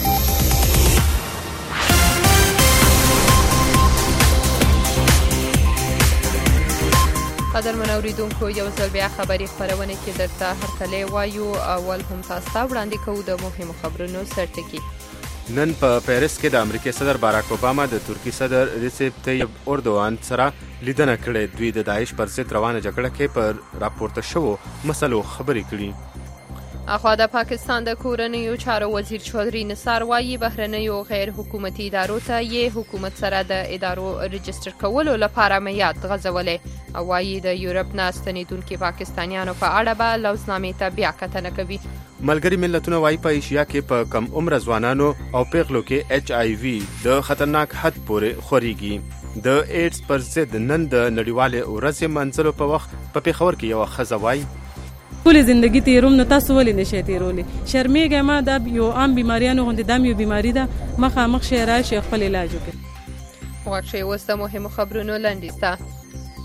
قدر من اوریدونکو یو ځل بیا خبري خبرونه کې درته هرکلی وایو. اول هم تاسو ته وړاندې کوو د مهمو خبرونو سرټکی. نن په پیرس کې د امریکای صدر باراک اوباما د ترکی صدر ریسیپ طیب اردوغان سره لیدنه کړې. دوی د داعش پر ضد روانه جګړه کې پر راپورته شوو مسلو خبرې کړي. اخوا د پاکستان د کورنیو چارو وزیر چودھری نثار وایي بهرنیو غیر حکومتي ادارو ته یې حکومت سره د ادارو رجستر کولو لپاره میعاد غځولې او وایي د یورپ نه ستنېدونکي پاکستانیانو په اړه به لوزنامې ته بیا کتنه کوي. ملګري ملتونه وایي په ایشیا کې په کم عمره ځوانانو او پیغلو کې ایچ آی وي د خطرناک حد پورې خوريږي. د ایډز پر ضد نن د نړیوالې ورځې منځلو په وخت په پیښور کې یو ښځه وایي ټولې زندگی تیروم نو تاسو ولې نشئ تیرولی؟ شرمېږئ ما دا یو عام بیماریانو غوندې دا یو بیماري ده. مخامخ شئ راشئ خپل علاج وکړئ. غوږ شئ اوس د مهمو خبرونو لنډیز ته.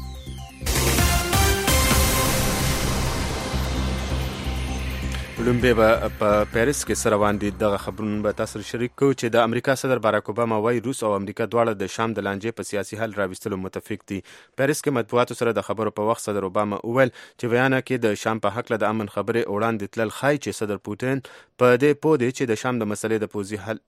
لومبه به په پیرس کې سره روان دي. دغه خبرونه به تاسو شریک کوو چې د امریکا صدر باراک اوباما وايي روس او امریکا دواړه د شام د لانجې په سیاسي حل راوستلو متفق دي. پیرس کې مطبوعاتو سره د خبرو په وخت صدر اوباما وویل چې بیان کې د شام په حق له د امن خبرې وړاندې تلل ښایي چې صدر پوتین په دې پوه دی چې د شام د مسلې د پوزي حل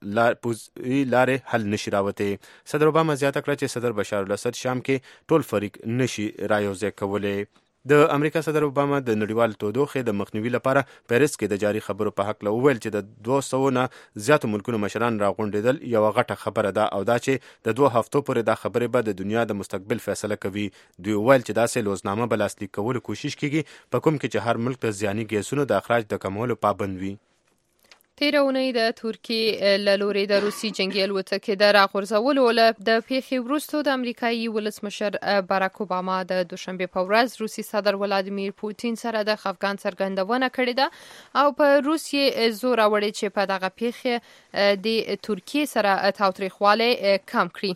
لارې حل نشي راوتی. صدر اوباما زیاته کړه چې صدر بشار الاسد شام کې ټول فریق نشي رايوځای کولای. د امریکا صدر اوباما د نړیوال تودوخې د مخنیوي لپاره پیرس کې د جاري خبرو په حق له وویل چې د دوه سوو نه زیاتو ملکونو مشران راغونډېدل یوه غټه خبره ده او دا چې د دوه هفتو پورې دا خبرې به د دنیا د مستقبل فیصله کوي. دوی وویل چې داسې لوزنامه به لاسلیک کولو کوشش کیږي په کوم کې چې هر ملک د زیاني ګیسونو د اخراج د کمولو پابند وي. تیره اونۍ د ترکیې له لورې د روسي جنګي الوتکې د راغورځولو د پیښې وروسته د امریکایي ولسمشر باراک اوباما د دوشنبې په ورځ روسي صدر ولادیمیر پوتین سره د خفګان څرګندونه کړې ده او په روس یې زور راوړی چې په دغه پیښې د ترکیې سره تاوتریخوالی کم کړي.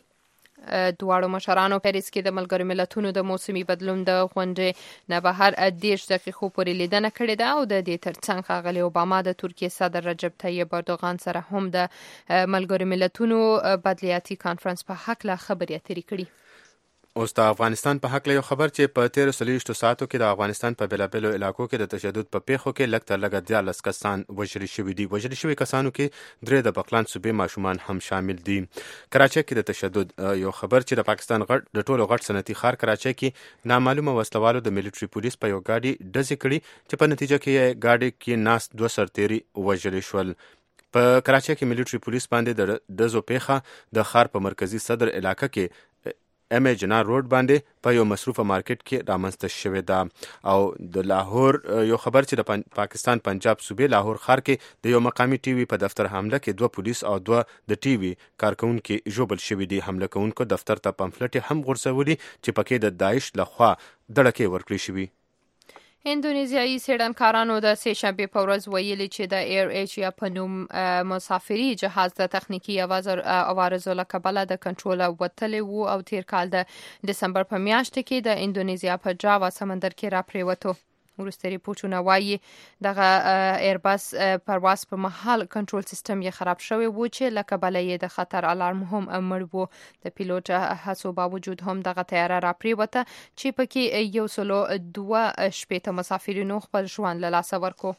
دواړو مشرانو پیرس کې د ملګرو ملتونو د موسمي بدلون د غونډې نه بهر دېرش دقیقو پورې لیدنه کړې ده او د دې ترڅنګ ښاغلي اوباما د ترکیې صدر رجب طیب اردوغان سره هم د ملګرو ملتونو بدلیاتي کانفرنس په هکله خبرې اترې کړي. اوس د افغانستان په حق له یو خبر چې په تیرو څلوېښتو ساعتو کې د افغانستان په بېلابېلو علاقو کې د تشدد په پیښو کې لږ تر لږه دیارلس کسان وژل شوي دي. وژل شوي کسانو کې درې د بغلان صوبې ماشومان هم شامل دي. کراچۍ کې د تشدد یو خبر چې د پاکستان غټ د ټولو غټ صنعتي ښار کراچۍ کې نامعلومه وسلوالو د ملټري پولیس په یو ګاډي ډزې کړي چې په نتیجه کې یې ګاډي کې ناست دوه سرتیري وژل شول. په کراچۍ کې ملټري پولیس باندې د ډزو پیښه د ښار په مرکزي صدر علاقه کې ام ای جنار روډ باندې په یو مصروفه مارکیټ کې رامنځته شوې ده. او د لاهور یو خبر چې د پاکستان پنجاب صوبې لاهور ښار کې د یو مقامي ټي وي په دفتر حمله کې دوه پولیس او دوه د ټي وي کارکونکي ژوبل شوي دي. حمله کوونکو دفتر ته پمفلټ هم غورځولي چې پکې د داعش لخوا دړکې ورکړې شوي. اندونیزیایي څېړنکارانو د سې شنبې په ورځ ویلي چې د ایر ایشیا په نوم مسافري جهاز د تخنیکي عوارضو له کبله د کنټروله وتلی و او تیر کال د دسمبر په میاشت کې د اندونیزیا په جاوا سمندر کې راپریوتو. وروسته ریپورټونه وایي دغه ایرباس پرواز په مهال کنټرول سیستم یې خراب شوی و چې له کبله یې د خطر الارم هم مړ و. د پیلوټ هڅو باوجود هم دغه طیاره راپریوته چې پکې یو سلو دوه شپېته مسافرینو خپل ژوند له لاسه ورکړ.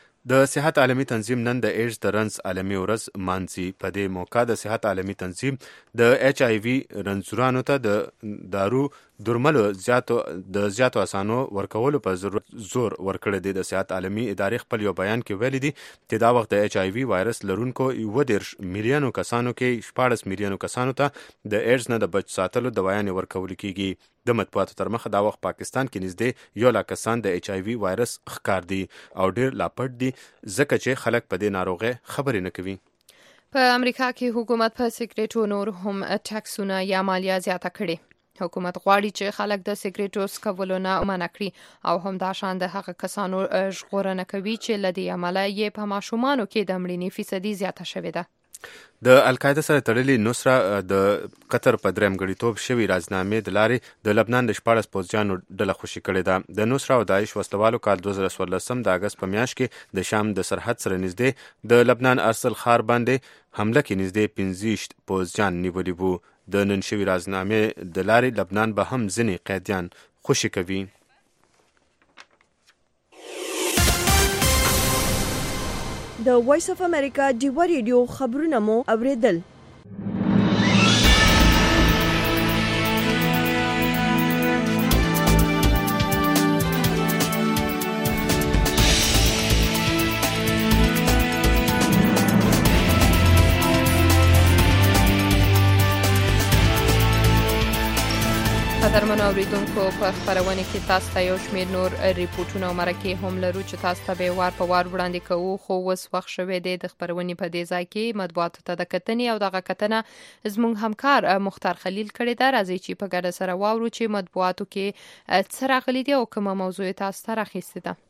د صحت عالمي تنظیم نن د ایډز د رنځ عالمي ورځ مانځي. په دې موقع د صحت عالمي تنظیم د ایچ آی وي رنځورانو ته د دارو درملو زیاتو د زیاتو اسانو ورکولو په ضرورت زور ورکړی دی. د صحت عالمي ادارې خپل یو بیان کې ویلي دي چې دا وخت د ایچ آی وي وایرس لرونکو یو دېرش میلیونو کسانو کې شپاړس میلیونو کسانو ته د ایډز نه د بچ ساتلو دوايانې ورکول کیږي. د مطبوعاتو تر مخه دا وخت پاکستان کې نږدې یو لک کسان د ایچ آی وي وایرس ښکار دي او ډیر لاپټ دي ځکه چې خلک په دې ناروغۍ خبرې نه کوي. په امریکا کې حکومت په سیګریټو نور هم ټکسونه یا مالیه زیاته کړې. حکومت غواړي چې خلک د سیګریټو څکولو نه منع کړي او همداشان د هغه کسانو ژغورنه کوي چې له دې امله یې په ماشومانو کې د مړینې فیصدي زیاته شوې ده. د القاعده سره تړلې نصره د قطر په دریم غړیتوب شوی راځنامې د لارې د لبنان د شپاړس پوځیانو ډله خوشي کړې ده. د نصره او داعش وسلوالو کال دوه زره څوارلسم د اګست په میاشت کې د شام د سرحد سره نږدې د لبنان ارسل ښار باندې حمله کې نږدې پنځه ویشت پوځیان نیولي وو. د نن شوی راځنامې د لارې لبنان به هم ځینې قیدیان خوشي کوي. د وایس اف امریکا ډیوا ریډیو خبرونه مو اوریدل. قدرمنو اوریدونکو په خبرونه کې تاسو ته یو شمېر نور ریپورتونه او مرکې هم لرو چې تاسو ته به وار په وار وړاندې کوو، خو اوس وخت شوی دی د خبرونې په دې ځای کې مطبوعاتو ته د کتنې او دغه کتنه زموږ همکار مختار خلیل کړی ده. راځي چې په ګډه سره واورو چې مطبوعاتو کې څه راغلي دي او کومه موضوع تاسو ته راخیستې ده.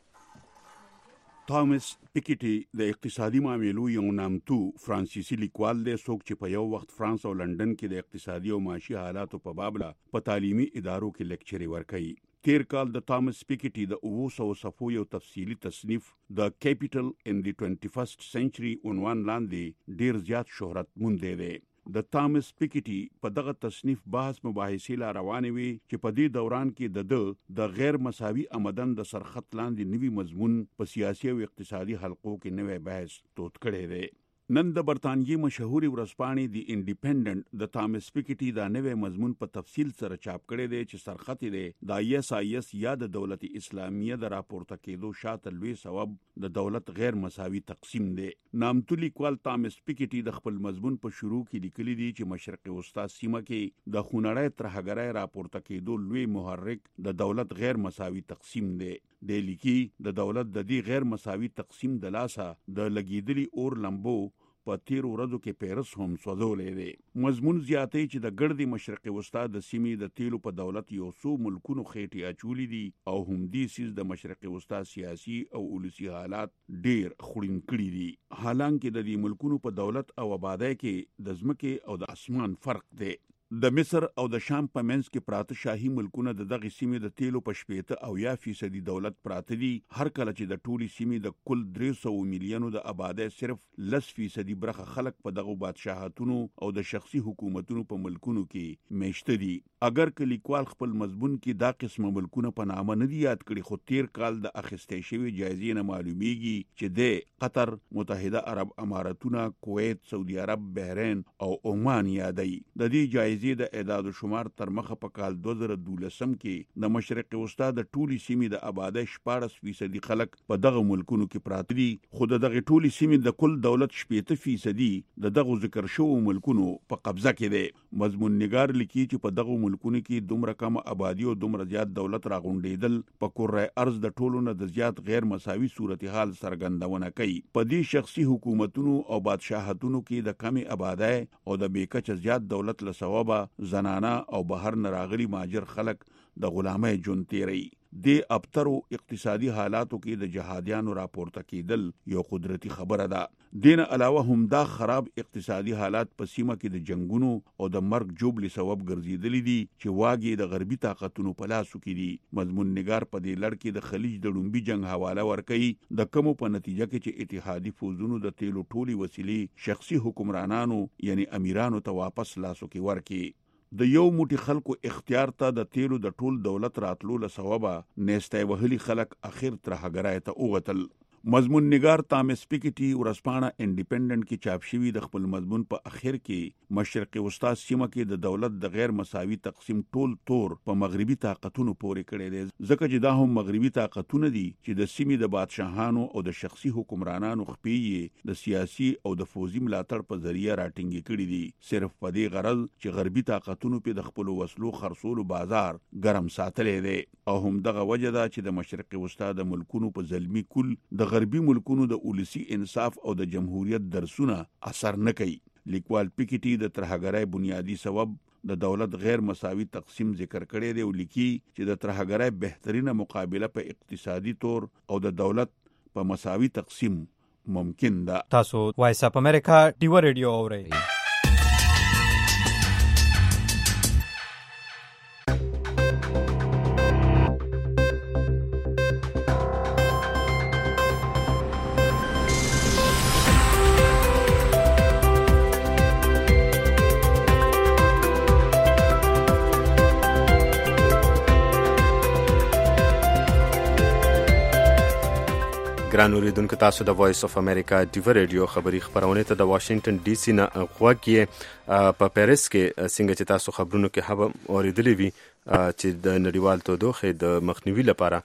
تامس پیکیټي د اقتصادي معاملو یو نامتو فرانسیسي لیکوال دی، څوک چې په یو وخت فرانس او لندن کې د اقتصادي او معاشي حالاتو په باب په تعلیمي ادارو کې لیکچرې ورکوي. تیر کال د تامس پیکیټي د اوه سوه صفحو یو تفصیلي تصنیف د کیپیټل ان دی ټوینټي فرسټ سنچري عنوان لاندې ډیر زیات شهرت موندی دی. د تامس پیکیټي په دغه تصنیف بحث مباحثې لا روانې وي چې په دې دوران کې د د د غیر مساوي آمدن د سرخط لاندې نوي مضمون په سیاسي او اقتصادي حلقو کې نوی بحث تود کړی دی. نن د برطانیې مشهوري ورځپاڼې دی انډیپندنت د تامس پیکیټي دا نوی مضمون په تفصیل سره چاپ کړی دی چې سرخط دی د آی ایس آی ایس یا د دولت اسلامیه د راپورته کېدو شاته لوی سبب د دولت غیر مساوي تقسیم دی. نامتو لیکوال تامس پیکیټي د خپل مضمون په شروع کې لیکلي دي چې مشرق وسطا سیمه کې د خونړۍ ترهګرۍ راپورته کېدو لوی محرک د دولت غیر مساوي تقسیم دی. د لیکي د دولت د دې غیر مساوي تقسیم د لاسه د لګیدلی اور لمبو په تیر ورځو کې پیرس هم سوځولې دی. مضمون زیاتې چې د ګردي مشرق وسطا د سیمې د تیلو په دولت یو څو ملکونو خېټې اچولې دي او هم دې سیس د مشرق وسطا سیاسي او ولسی حالات ډیر خړین کړي دي. حالانکه د دې ملکونو په دولت او آبادی کې د ځمکې او د اسمان فرق دی. د مصر او د شام په منځ کې پراته شاهي ملکونه د دغه سیمې د تیلو په شپېته او یا فیصدي دولت پراته دي، هر کله چې د ټولي سیمې د کل درې سوه میلیونو د آبادی صرف لس فیصدي برخه خلک په دغه بادشاهتونو او د شخصي حکومتونو په ملکونو کې میشته دي. اگر که لیکوال خپل مضمون کې دا قسمه ملکونه په نامه نه دي یاد کړي، خو تیر کال د اخیستې شوی جایزې نه معلومیږي چې د قطر، متحده عرب اماراتونه، کویت، سعودي عرب، بحرین او عمان یادوي. د دې جایزې د اعداد و شمار تر مخه په کال دوه زره دولسم کې د مشرق وسطا د ټولي سیمې د آبادی شپاړس فیصدي خلک په دغه ملکونو کې پراته دي، خو د دغه ټولي سیمې د کل دولت شپېته فیصدي د دغه ذکر شوو ملکونو په قبضه کې دی. مضمون نگار لیکي چې په دغه ملکونو کې دومره کم آبادی او دومره زیات دولت راغونډېدل په کره ارض د ټولو نه د زیات غیر مساوي صورتحال څرګندونه کوي. په دې شخصي حکومتونو او بادشاهتونو کې د کمی آبادی او د بیکچه زیات دولت له سببه زنانه او بهر نراغلي ماجر خلک د غلامۍ ژوند تیری. د ابترو اقتصادي حالاتو کې د جهادیانو راپورته کېدل یو قدرتي خبره ده. دین علاوه هم دا خراب اقتصادي حالات په سیمه کې د جنگونو او د مرګ جوړلې سبب ګرځېدلې دي چې واګي د غربي طاقتونو په لاسو کې دي. مضمون نگار په دې لړ کې د خلیج د لومبي جنگ حواله ورکوي، د کومو په نتیجه کې چې اتحادي فوزونو د تیلو ټولي وسیلې شخصي حکمرانانو یعنی امیرانو ته واپس لاسو کې ورکړي. د یو موټي خلکو اختیار ته د تیلو د ټول دولت راتلو له سببه نیستای وهلي خلک اخر ترهګرای ته اوغتل. مضمون نگار تامس پیکیټي ورځپاڼه انډیپندنت کې چاپ شوی د خپل مضمون په اخر کې مشرق وسطا سیمه کې د دولت د غیر مساوي تقسیم ټول تور په مغربي طاقتونو پورې کړی دی، ځکه چې دا هم مغربي طاقتونه دي چې د سیمې د بادشاهانو او د شخصي حکمرانانو خپې د سیاسي او د فوزي ملاتړ په ذریعہ راټینګې کړي دي، صرف په دې غرض چې غربي طاقتونو په د خپل وسلو خرڅولو بازار ګرم ساتلې دی. او هم دغه وجه ده چې د مشرق وسطا د ملکونو په ظلمي کل د غربي ملکونو د ولسی انصاف او د جمهوریت درسونه اثر نه کوي. لیکوال پیکیټي د ترهګرۍ بنیادی سبب د دولت غیر مساوي تقسیم ذکر کړی دی او لیکي چې د ترهګرۍ بهترینه مقابله په اقتصادي تور او د دولت په مساوي تقسیم ممکن ده. تاسو وایس اپ امریکا ډیو ریډیو اورئ. ګران اوریدونکو، تاسو د وایس اف امریکا ډیو ریډیو خبری خبرونه ته د واشنگټن ډي سي نه غوږ کې په پیرس کې څنګه چې تاسو خبرونو کې هم اوریدلې وي چې د نړیوال تودوخې د مخنیوي لپاره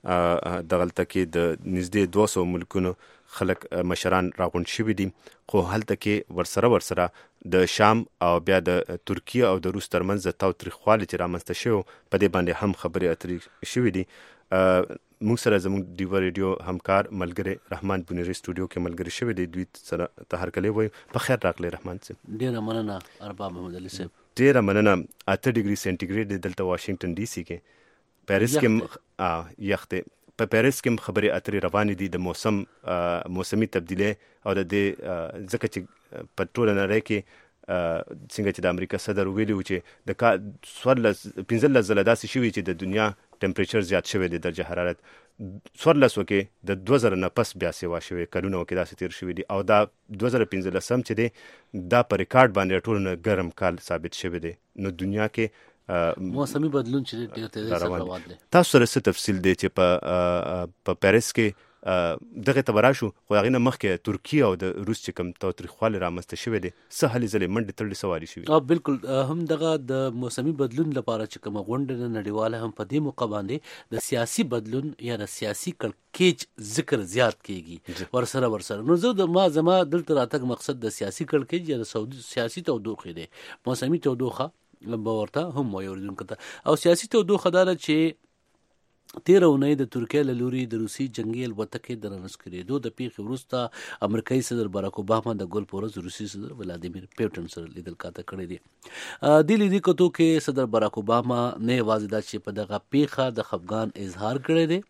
د غلطه کې د نږدې دوه سوه ملکونو خلک مشران راغونډ شوي دي، خو هلته کې ورسره ورسره د شام او بیا د ترکیه او د روس ترمنځ د تاوتریخوالي چې رامنځته شوی په دې باندې هم خبرې اترې شوي دي. موږ سره زموږ ډیو ریډیو همکار ملګری رحمان بونیری سټوډیو کې ملګری شوی دی، دوی سره ته هرکلی وایو. په خیر راغلی رحمان صاحب. ډېره مننه ارباب محمد علي صاحب. ډېره مننه. اته ډیګري سینټیګریډ دلته واشنگټن ډي سي کې، پیرس کې یخ دی. په پیرس کې خبرې اترې روانې دي د موسم موسمي تبدیلی او د دې ځکه چې په ټوله نړۍ کې څنګه چې د امریکا صدر ویلي و چې د کا څوارلس پنځلس ځله داسې شوي چې د دنیا ټمپریچر زیات شوی دی، درجه حرارت څوارلسو کې د دوه زره نه پس بیا سیوا شوی، کلونه کې داسې تیر شوي دي، او دا دوه زره پنځلسم چې دی دا په ریکارډ باندې ټول نه ګرم کال ثابت شوی دی. نو دنیا کې موسمي بدلون چې ډېر تیزی سره روان دی. تاسو سره څه تفصیل دی چې په په پیرس کې دغه تبرا شو، خو هغه نه مخکې ترکیه او د روس چې کوم تاوتریخوالی رامنځته شوی دی څه هلې ځلې منډې تړلې سواري شوي؟ او بالکل هم دغه د موسمي بدلون لپاره چې کومه غونډه نړیواله هم په دې موقع باندې د سیاسي بدلون یا د سیاسي کړکېچ ذکر زیات کیږي ورسره ورسره. نو زه د ما زما دلته راتګ مقصد د سیاسي کړکېچ یا د سیاسي تودوخې دی. موسمي تودوخه به ورته هم وایي اوریدونکو ته، او سیاسي تودوخه دا ده چې تیره اونۍ د ترکیه له لوري د روسي جنګي الوتکې د رانسکرېدو د پیښې وروسته امریکایي صدر باراک اوباما د ګل په ورځ روسي صدر ولادیمیر پوټین سره لیدل کاته کړی دی. دې لیدې کتو کې صدر باراک اوباما نه یوازې دا چې په دغه پیښه د خفګان اظهار کړی دی،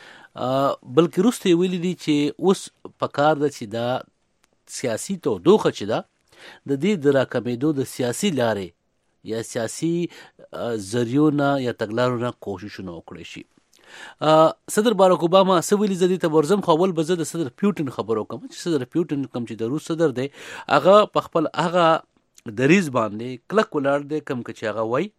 بلکې وروسته یې ویلي دي چې اوس پکار ده چې دا سیاسي تودوخه چې ده د دې د راکمېدو د سیاسي لارې یا سیاسي ذریعو نه یا تګلارو نه کوششونه وکړی شي. صدر باراک اوباما څه ویلي زه دې ته ورځم، خو اول به زه د صدر پیوټین خبرو کوم چې صدر پیوټین کوم چې د روس صدر دی هغه په خپل هغه دریځ باندې کلک ولاړ دی کوم چې هغه وایي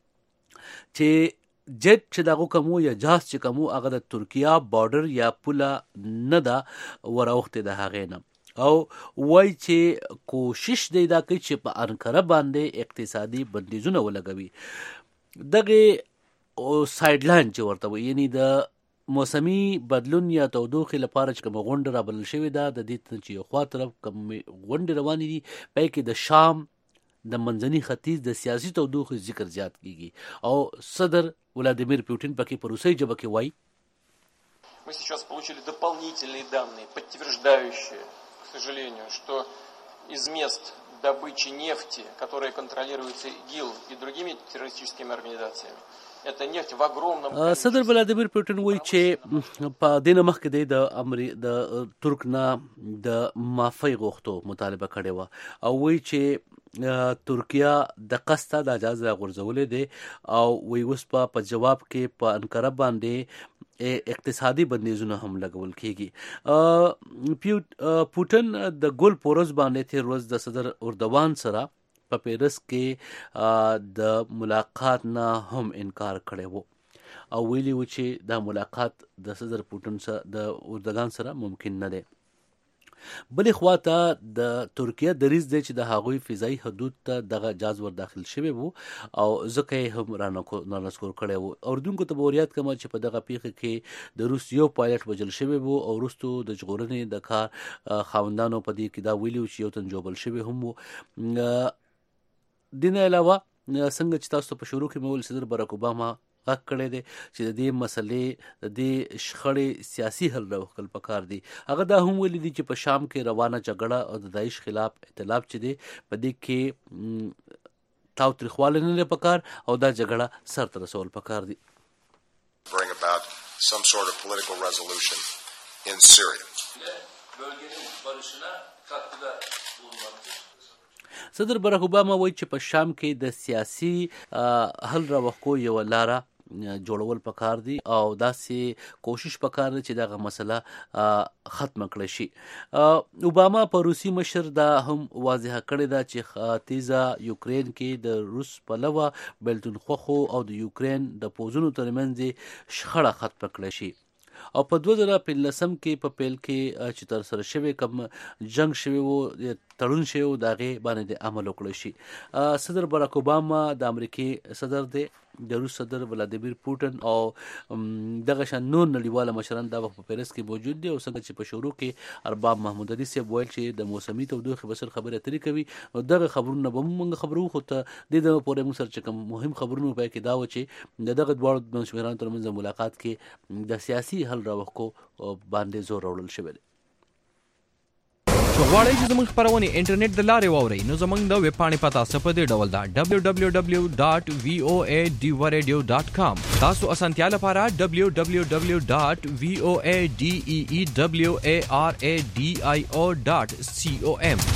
چې جټ چې دغه کومو یا جهاز چې کومو هغه د ترکیه بارډر یا پوله نه ده وراوښتې د هغې نه، او وای چې کوشش دی دا کوي چې په انقره باندې اقتصادي بندیزونه ولګوي. دغه سایډ لاین چې ورته وایي، یعنی د موسمي بدلون یا تودوخې لپاره چې کومه غونډه رابلل شوې ده د دې چې یو خوا طرف کومې غونډې روانې دي پای کې د شام د منځني ختیځ د سیاسي تودوخې ذکر زیات کیږي، او صدر ولادیمیر پوټین پکې په روسي ژبه کې وایي Мы сейчас получили дополнительные данные, подтверждающие, к сожалению, что из мест добычи нефти, которые контролируются ИГИЛ и другими террористическими организациями, это нефть в огромном количестве. صدر ولادیمیر پوټین وایي چې په دې نه مخکې د امری د ترک نه د معافۍ غوښتو مطالبه کړې وه، او وایي چې ترکیه د قصده د اجاز راغورځولې دی، او وایي اوس په جواب کې په انقره باندې اقتصادي بندیزونه هم لګول کیږي. پوټین د ګل په ورځ باندې تېر ورځ د صدر اردوان سره په پیرس کې د ملاقات نه هم انکار کړی و، او ویلي و چې دا ملاقات د صدر پوټین سره د اردوغان سره ممکن نه دی. بلې خواته د ترکیه دریځ دی چې د هغوی فضایي حدود ته دغه جاز ور داخل شوی وو، او ځکه یې هم رانسکور کړی وو. اردوونکو ته به وریاد کوم چې په دغه پیښه کې د روس یو پایلټ وژل شوی وو، او وروستو د ژغورنې د کار خاوندانو په دې کې دا ویلي و چې یو تن ژوبل شوی هم وو. دې نه علاوه څنګه چې تاسو په شروع کې مې وویل صدر باراک اوباما غږ کړی دی چې د دې مسلې د دې شخړې سیاسي حل راوستل پکار دي. هغه دا هم ویلي دي چې په شام کې روانه جګړه او د داعش خلاف ائتلاف چې دی په دې کې تاوتریخواله نه پکار او دا جګړه سر ته رسول پکار دي. Bring about some sort of political resolution in Syria. صدر باراک اوباما وایي چې په شام کې د سیاسي حل راوښکو یو لاره جوړول پکار دي او داسې کوشش پکار دی چې دغه مسله ختم کړي شي. اوباما په روسي مشر دا هم واضح کړی دا چې تیزه یوکرین کې د روس پلوه بېلتون خوښو او د یوکرین د پوځونو ترمنځ شخړه ختم کړي شي او په دوه زره پنځلسم کې په پیل کې چې تر سره شوی کوم جنگ شوی وو تړون شوی وو د هغې باندې عمل وکړی شي. صدر باراک اوباما د امریکې صدر دی، د روس صدر ولادیمیر پوټن او دغه شان نور نړیواله مشران دا وخت په پیرس کې موجود دي او څنګه چې په شروع کې ارباب محمود علي صاحب ویل چې د موسمي تودوخې بسر خبرې اترې کوي او دغه خبرونه به موږ خبرو خو ته د دغه پورې موږ سره چې کوم مهم خبرونه پای کې دا و چې د دغه دواړو مشرانو ترمنځ ملاقات کې د سیاسي حل راوښکو باندې زور راوړل شوی دی. غواړئ چې زموږ خپرونې انټرنیټ د لارې واورئ نو زموږ د ویب پاڼې پته څه په دې ډول ده ډبلیو ډبلیو ډبلیو ډاټ وی او ای ډي و ریډیو ډاټ کام. تاسو اسانتیا لپاره ډبلیو ډبلیو ډبلیو ډاټ وی او ای ډي ای ای ډبلیو ای آر ای ډي آی او ډاټ سی او ایم.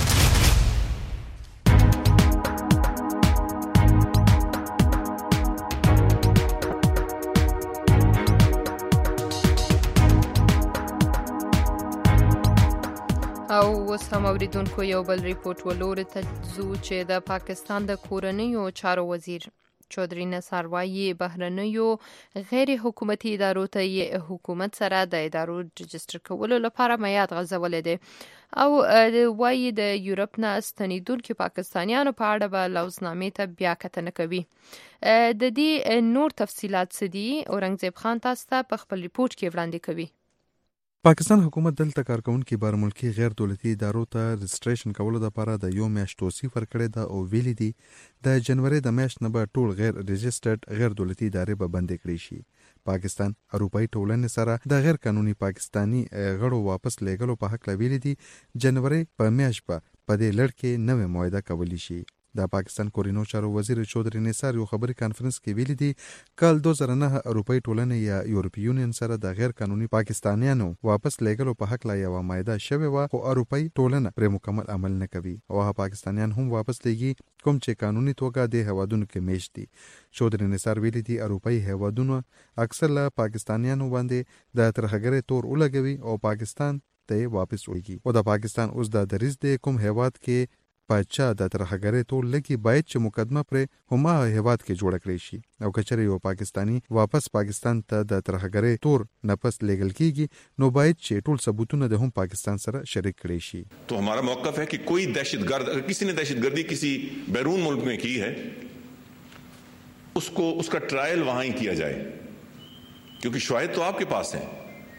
او اوس هم اوریدونکو یو بل ریپورت ولوري ته ځو چې د پاکستان د کورنیو چارو وزیر چودھری نثار وایي بهرنیو غیر حکومتي ادارو ته یې حکومت سره د ادارو رجستر کولو لپاره میعاد غځولی دی او وایي د یورپ نه ستنېدونکو پاکستانیانو په اړه به لوزنامې ته بیا کتنه کوي. د دې نور تفصیلات څه دي اورنګزیب خان تاسو ته په خپل ریپورت کې وړاندې کوي. پاکستان حکومت دلته کارکونکو بار ملکی غیر دولتي ادارو ته رجستریشن کولو لپاره د یو میاشت توصیف ورکړی ده او ویلي دي د جنوري د میاشت نه به ټول غیر رجسټرډ غیر دولتي ادارې به بندې کړي شي. پاکستان اروپایي ټولنې سره د غیر قانوني پاکستانی غړو واپس لیږلو په حق ویلي دي جنوري په میاشت په دې لړ کې نوې معاهده کولی شي. د پاکستان کورینو چارو وزیر چودھری نثار یو خبري کانفرنس کې ویلي دي کال دوه زره نه اروپایي ټولنې یا یورپی یونین سره د غیر قانوني پاکستانیانو واپس لیږلو په حق لا یو معاهده شوې وه خو اروپایي ټولنه پرې مکمل عمل نه کوي او هغه پاکستانیان هم واپس لیږي کوم چې قانوني توګه د هیوادونو کې میشت دي. چودھری نثار ویلي دي اروپایي هیوادونو اکثر له پاکستانیانو باندې د ترهګرۍ تور ولګوي او پاکستان ته واپس وړي او د پاکستان اوس د دریځ د کوم هیواد کې پاچا د ترهګرۍ تور لګي باید چې مقدمه پرې هما هیواد کې جوړ کړی شي او کچره یو پاکستانی واپس پاکستان ته د ترهګرۍ تور نفس لیگل کیږي نو باید چې ټول ثبوتونه د هم پاکستان سره شریک کړي شي. تو ہمارا موقف ہے کہ کوئی دہشت گرد اگر کسی نے دہشت گردی کسی بیرون ملک میں کی ہے اس کو اس کا ٹرائل وہاں ہی کیا جائے کیونکہ شواہد تو آپ کے پاس ہیں.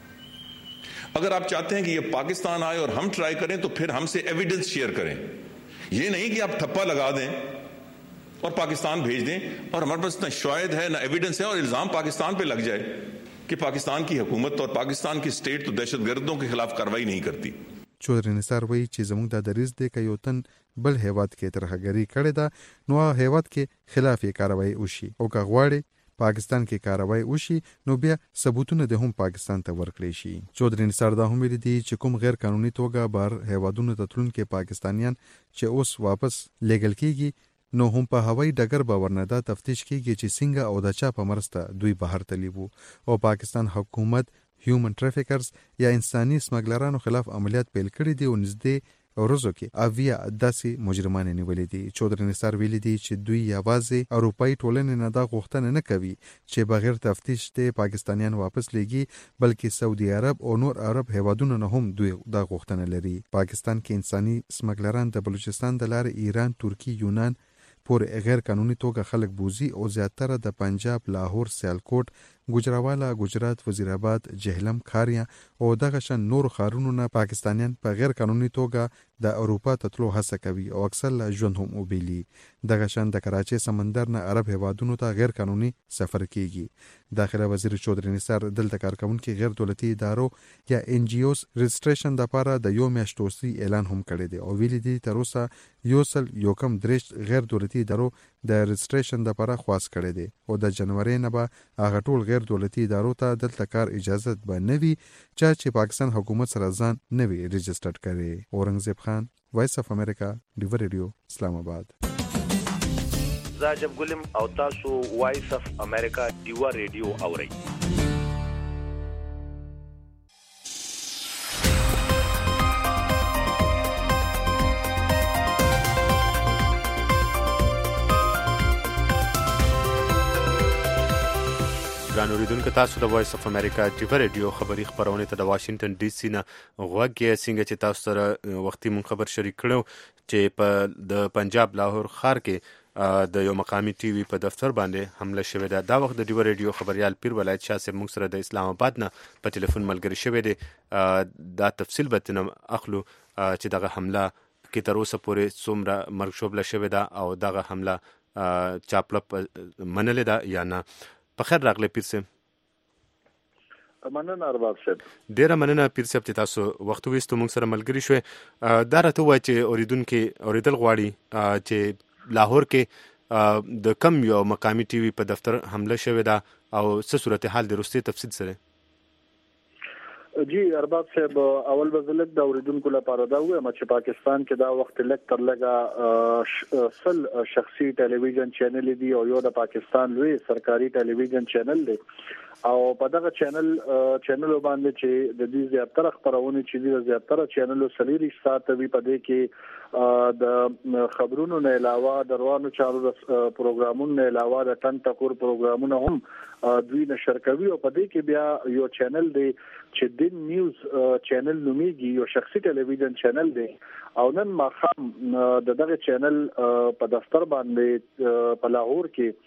اگر آپ چاہتے ہیں کہ یہ پاکستان آئے اور ہم ٹرائی کریں تو پھر ہم سے ایویڈنس شیئر کریں. یہ نہیں کہ آپ ٹھپا لگا دیں اور پاکستان بھیج دیں اور ہمارے پاس نہ شواہد ہے نہ ایویڈنس ہے اور الزام پاکستان پہ لگ جائے کہ پاکستان کی حکومت اور پاکستان کی اسٹیٹ تو دہشت گردوں کے خلاف کارروائی نہیں کرتی. چودھری نثار وایي چې زموږ د دریځ دی که یو تن بل هیواد کې ترهګري کړې ده نو هغه هیواد کې خلاف یې کاروایی وشي او که غواړي پاکستان کې کاروایی وشي نو بیا ثبوتونه د هم پاکستان ته ورکړي شي. چودھری نثار دا هم ویلي دي چې کوم غیر قانوني توګه بار هیوادونو ته تلونکي پاکستانیان چې اوس واپس لیږل کیږي نو هم په هوایي ډګر به ورنه دا تفتیش کیږي چې څنګه او د چا په مرسته دوی بهر تللی وو او پاکستان حکومت هیومن ټرافیکرز یا انساني سمګلرانو خلاف عملیات پیل کړي دي او نږدې ورځو کې اویا داسې مجرمان نیولې دي. چودھری نثار ویلي دي چې دوی یوازې اروپایي ټولنې نه دا غوښتنه نه کوي چې بغیر تفتیش ته پاکستانیان واپس لیږي بلکې سعودي عرب او نور عرب هیوادونو نه هم دوی دا غوښتنه لري. پاکستان کې انساني سمګلران د بلوچستان د لارې ایران، ترکی، یونان پورې غیر قانوني توګه خلک بوزي او زیاتره د پنجاب، لاهور، سیالکوټ، ګوجراوالا، گجرات، وزیرآباد، جهلم، کاریا او دغه شان نور ښارونو نه پاکستانیان په غیر قانوني توګه د اروپا ته تلو هڅه کوي او اکثر لا ژوند هم وبېلي. دغه شان د کراچۍ سمندر نه عرب هیوادونو ته غیر قانوني سفر کیږي. داخله وزیر چودري نثار دلته کارکونکو غیر دولتي ادارو یا ان جی اوز رجسټریشن لپاره د یو میاشتوسي اعلان هم کړی دی او ویلي دي تر اوسه یو سل یو کم درش غیر دولتي ادارو د رجسټریشن لپاره خواست کړی دی او د جنوري نه به هغه ټول غیر دولتي ادارو ته دلته کار اجازه به نه وي چې پاکستان حکومت سره ځان نه وي رجسټر کړي. اورنګزیب خان، وایس اف امریکا، ډیو ریډیو، اسلام آباد. زاجب ګلم او تاسو وایس اف امریکا ډیو ریډیو اورئ. ګران اوریدونکو، تاسو د وایس اف امریکا ډیو ریډیو خبری خبرونه ته د واشنگټن ډي سي نه غوږ یې څنګه چې تاسو سره وختي مون خبر شریک کړو چې په د پنجاب لاهور ښار کې د یو مقامی ټي وي په دفتر باندې حمله شوې ده. دا وخت د ډیو ریډیو خبريال پیر ولایت شاه صاحب موږ سره د اسلام آباد نه په ټلیفون ملګری شوی دی. دا تفصیل به تنم اخلو چې دغه حمله کې تر اوسه پورې څومره مرګ شوبله شوې ده او دغه حمله چاپلپ منلې ده یا نه. په خیر راغلی پیر صاحب. مننه ارباب صاحب. ډیره مننه پیر صاحب چې تاسو وخت وېستو موږ سره ملګری شوي. دا راته وایي چې اوریدونکي اوریدل غواړي چې لاهور کې د کم یو مقامی ټي وي په دفتر حمله شوې ده او څه صورتحال د وروستي تفصیل سره؟ جی ارباب صاحب، اول بزلک د اوریدونکو لپاره دا وایم چې پاکستان کې دا وخت لک تر لګه سل شخصي ټلویزیون چینل دي او یو د پاکستان لوی سرکاري ټلویزیون چینل دی او په دغه چینل چینل باندې چې د دې زیاتره خبرونه چې د زیاتره چینلو سلیری ساته وی په دې کې د خبرونو نه علاوه د روانو چارو پروګرامونو نه علاوه د ټن ټکور پروګرامونه هم دوی نشر کوي او په دې کې بیا یو چینل دی چې دین نیوز چینل نومیږي، یو شخصي ټلویزیون چینل دی او نن ماخام د دغه چینل په دفتر باندې په لاهور کې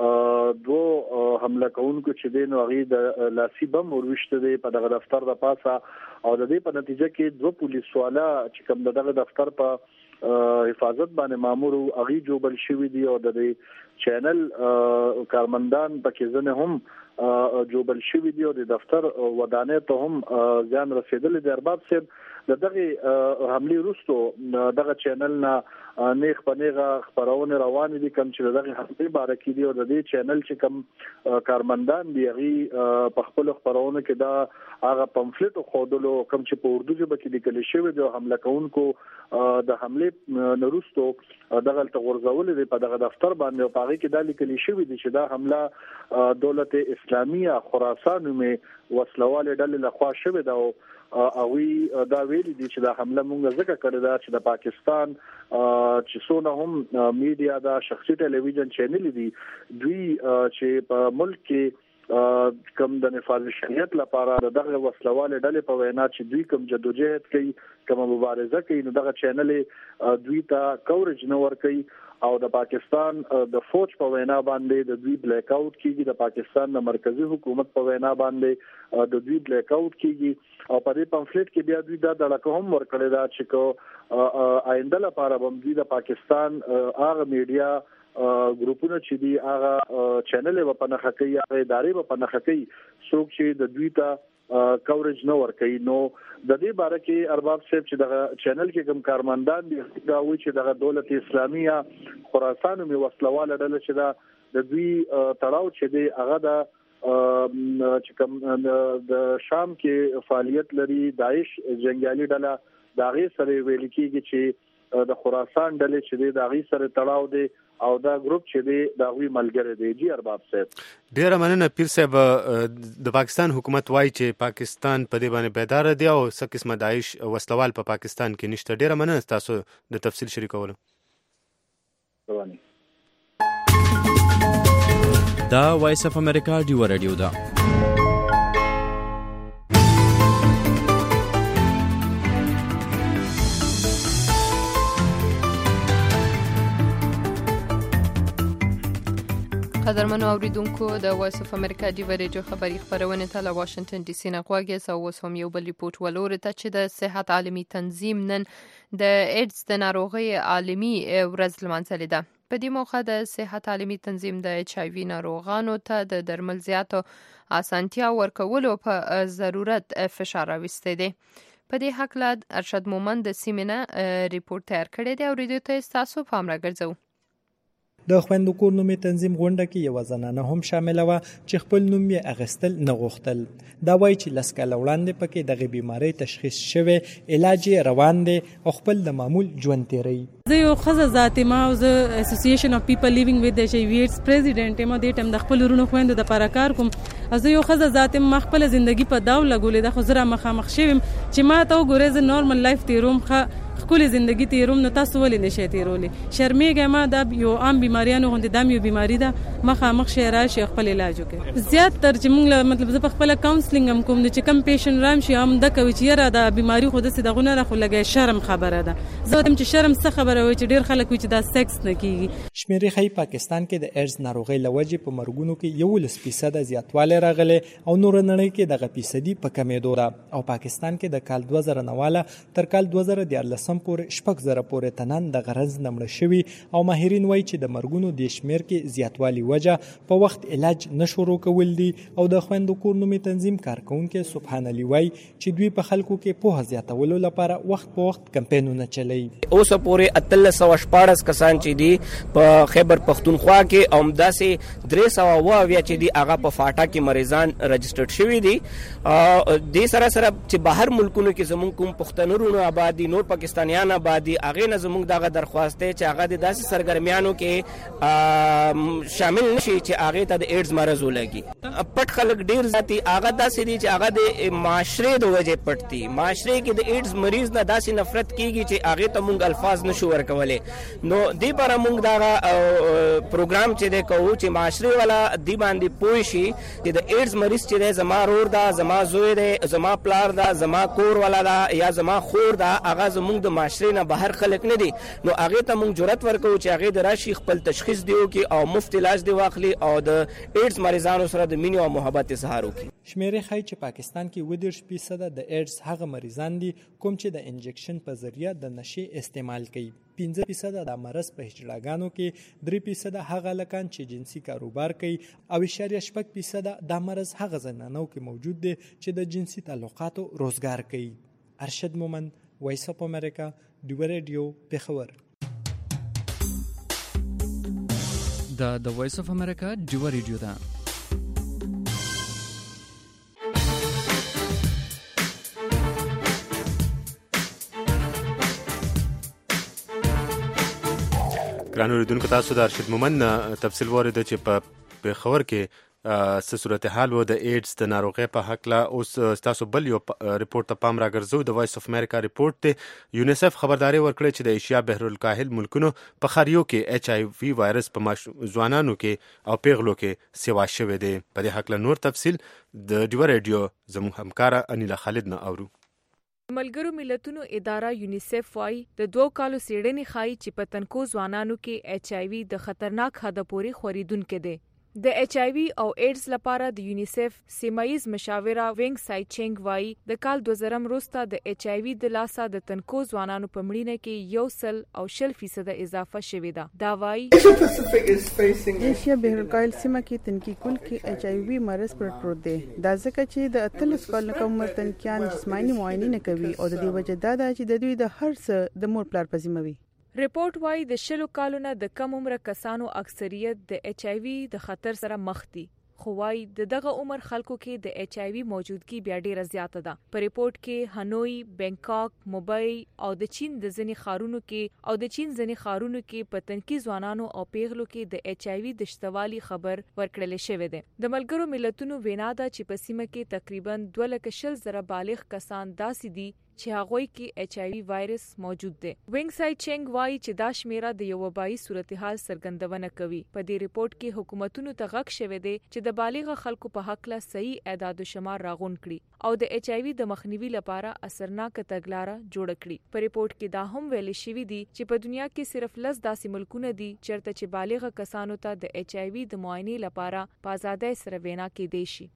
دو حمله کوونکو چې دین او غي د لاسي بم ورشته دی په دغه دفتر د پاسه او د دې په نتیجه کې دو پولیس والا چې کوم دغه دفتر په حفاظت باندې مامور او غي جوبل شوی دی او د دې چینل کارمندان پکې ځنه هم جوبل شوی دی او د دفتر ودانه ته هم ځان رسیدل دی. ارباب صاحب د دغه حمله وروسته دغه چینل نه نیخ پنیغه خبرونه روان دي کوم چې دغه حمله باره کې دی او د دې چینل چې کوم کارمندان دی غي په خپل خبرونه کې دا هغه پمفلټ خودلو کوم چې په اردو ژبه کې لیکل شوی دی حمله کوونکو د حمله نورستو دغه تغورځول دي په دغه دفتر باندې او پاره کې دا لیکل شوی دی چې دا حمله دولت اسلامیه خراسان مې وسلواله ډلې لخوا شوی دا او وی دا ویلي دي چې دا حمله مونږ ځکه کړې ده چې د پاکستان چې څونه هم میډیا دا شخصي ټلویزیون چینل دي دوی چې په ملک کې کم د نفاذ شریعت لپاره دغه وسلواله ډلې په وینا چې دوی کوم جدوجہد کوي کوم مبارزه کوي نو دغه چینل دوی ته کوریج نه ور کوي او د پاکستان د فوج په وینا باندې د دوی بلیک آوټ کیږي، د پاکستان د مرکزی حکومت په وینا باندې د دوی بلیک آوټ کیږي او په دې پمفلټ کې بیا دوی دا دړه هم ورکړی دا چې کو آینده لپاره هم دوی د پاکستان هغه میډیا ګروپونه چې دی هغه چینل و په نخ کوي هغه ادارې و په نخ کوي څوک چې د دوی ته کوریج نه ور کوي. نو د دې باره کې ارباب صاحب چې دغه چینل کې کوم کارمندان دي دا وایي چې دغه دولت اسلامیه خراسان مې وسلواله ډله چې دا د دوی تړاو چې دی هغه د چې کوم د شام کې فعالیت لري داعش جنگیالي ډله دا غي سره ویل کېږي چې د خراسان ډلې چې دی دا غي سره تړاو دی او دا ګروپ چې دی دا غوي ملګری دی. جی ارباب صاحب ډیره مننه پیر صاحب. د پاکستان حکومت وایي چې پاکستان په دې باندې بیدار دی او څه قسمه داعش وسلوال په پاکستان کې نشته. ډیره مننه تاسو د تفصیل شریکولو. رواني دا وایس اف امریکا ډیو ریډیو دا قدرمنو اوریدونکو د وایس اف امریکا ډیو رادیو خبری خبرونه ته له واشنگټن ډي سي نه غواګي او اوس هم یو بل ریپورت ولور ته چې د صحت عالمي تنظیم نن د ایډز د ناروغي عالمي ورځ لمانځلې ده. په دې موخه د صحت عالمي تنظیم د ایچ آی وی ناروغانو ته د درمل زیاتو اسانتیا ورکولو په ضرورت فشار راوستی دی. په دې حق لا ارشد مومند د سیمینار ریپورت تیار کړی دی او ریډیو ته تاسو پام راګرځو. د خويندو کور نومي تنظیم غونډه کې یو زنانه هم شامل و چې خپل نوم یې اغستل نه غوښتل. دا وایي چې لسکاله وړاندې پکې دغه بیماری تشخیص شوه، علاج روان دی او خپل د معمول ژوند تیری. زه یو خزه ذاتي ما او زه اسوسییشن اف پیپل لیوینګ وذ ایچ آی وی ایډز پریزیډنټ یم. د ټیم د خپل ورونو خويندو د لپاره کار کوم. زه یو خزه ذاتي ما خپل ژوندۍ په داو لګولې د خو زره مخامخ شوم چې ما ته وګورې ز نورمال لایف تیروم خه خپل ژوندۍ تیروم نو تاسو ولې نشئ تیرولې. شرمېږه ما د یو عام بیماریانو غوندې د یو بیماری ده مخامخ شي راشي خپل علاج وکړي. زیات تر چې موږ مطلب زه په خپل کاونسلینګ هم کوم چې کم پیشنټ رام شي هم د کوي چې را د بیماری خو د سیدغونه را خو لګي شرم خبره ده. زه هم چې شرم څه خبره وي چې ډیر خلک وي چې دا سکس نه کیږي. شمیرې خی پاکستان کې د ایډز ناروغي لوجې په مرګونو کې یو لس فیصد زیاتوالی راغلی او نور نړۍ کې دغه فیصدي په کمېدو ده او پاکستان کې د کال دوه زره نواله تر کال دوه زره دیارلسم پورې شپږ زره پورې تنان د غرض نمړه شوي او ماهرین وایي چې د مرګونو د شمیر کې زیاتوالی وجه په وخت علاج نشورو کول دي او د خويندو کور نومي تنظیم کارکونکو سبحان الله وایي چې دوی په خلکو کې په زیاتولو لپاره وخت په وخت کمپاینونه چلوي. اوس پورې اتلس سو شپاړس کسان چې دي په خیبر پختونخوا کې او داسې درې سو اویا چې دي هغه په فاټا کې مریضان رجسټرډ شوي دي. د سره سره چې بهر ملکونو کې زمونږ کوم پښتنورونو آبادی نور پاکستانیان آبادی هغه نه زمونږ دغه درخواست چې هغه د داسې سرګرمیانو کې شامل نشي چې هغه ته د ایډز مرض ولګي. پټ خلک ډیر ذاتی هغه داسې دي چې هغه د معاشره د وجه پټ دي. معاشره کې د ایډز مریض نه داسې نفرت کیږي چې هغه ته مونږ الفاظ نشو ورکولای. نو دې پر مونږ دا پروګرام چې د کوو چې معاشره والا دی باندې پوي شي چې د ایډز مریض چې زما رور دا زما زوی دی زما پلار دا زما کور والا دا یا زما خور دا هغه زمونږ د معاشره نه بهر خلک نه دي. نو هغه ته مونږ جرأت ورکو چې هغه د راشي خپل تشخیص دیو کې او مفت علاج دی واخلي او د ایډز مریضانو سره د مینې او محبت اظهار وکړي. شمیرې ښایي چې پاکستان کې اووه دېرش فیصده د ایډز هغه مریضان دي کوم چې د انجکشن په ذریعه د نشې استعمال کوي. پنځه فیصده د مرض په هجړاګانو کې، درې فیصده هغه لکان چې جنسي کاروبار کوي او اشاریه شپږ فیصده د مرض هغه زنانو کې موجود دي چې د جنسي تعلقاتو روزګار کوي. ارشد مومند، وایس اف امریکا، ډیو رادیو، پېښور. د د وایس اف امریکا ډیو رادیو ده. ګرانو اوریدونکو تاسو د ارشد مومند تفصیل وارد چې په پېښور کې څه صورتحال و د ایډز د ناروغۍ په هکله. اوس تاسو بل یو ریپورت ته پام راګرځو. د وایس اف امریکا ریپورت دی. یونیسف خبرداري ورکړې چې د ایشیا بحرالکاهل ملکونو په خاریو کې ایچ آی وی وایرس په ځوانانو کې او پیغلو کې سیوا شوی دی. په دې هکله نور تفصیل د ډیو رادیو زموږ همکاره انیلا خالد نه اورو. ملګرو ملتونو اداره یونیسف وايي د دوه کالو سیړنې ښایي چې په تنکو ځوانانو کې ایچ آی وی د خطرناک حد پورې خوریدونکو دی. د ایچ آی وی او ایډز لپاره د یونیسف سیمایز مشاوره وینګ سای چنګ وايي د کال دوه زره وروسته د ایچ آی وی د لاسه د تنکو ځوانانو په مړینه کې یو سل او شل فیصد اضافه شوې ده. دا وايي ایشیا بحرالکاهل سیمه کې تنکي کل کې ایچ آی وی مرض پرت پروت دی. دا ځکه چې د اتلس کال کم عمر تنکیان جسماني معاینه نه کوي او د دې وجه دا ده چې د دوی د هر څه د مور پلار په ذمه وي. ریپورت وايي د شلو کالونه د کم عمر کسانو اکثریت د ایچ آی وی د خطر سره مخ دي. خو وايي د دغه عمر خلکو کې د ایچ آی وی موجودګي بیا ډیره زیاته ده. په ریپورت کې هنوي، بینکاک، موبای او د چین د ځینې ښارونو کې او د چین ځینې ښارونو کې په تنکي ځوانانو او پیغلو کې د ایچ آی وی د شتوالي خبر ورکړل شوی دی. د ملګرو ملتونو وینا ده چې په سیمه کې تقریبا دوه لکه شل زره بالغ کسان داسې دي چې هغوی کې ایچ آی وی وایرس موجود دی. وینګ سای چنګ وایي چې دا شمیره د یو وبایي صورتحال څرګندونه کوي. په دې ریپورت کې حکومتونو ته غږ شوی دی چې د بالغ خلکو په حق له صحیح اعداد و شمار راغون کړي او د ایچ آی وی د مخنیوي لپاره اثرناک تګلاره جوړ کړي. په ریپورت کې دا هم ویل شوی دی چې په دنیا کې صرف لس داسې ملکونه دي چیرته چې بالغ کسانو ته د ایچ آی وی د معاینې لپاره په ازادۍ سره وینا کېدی شي.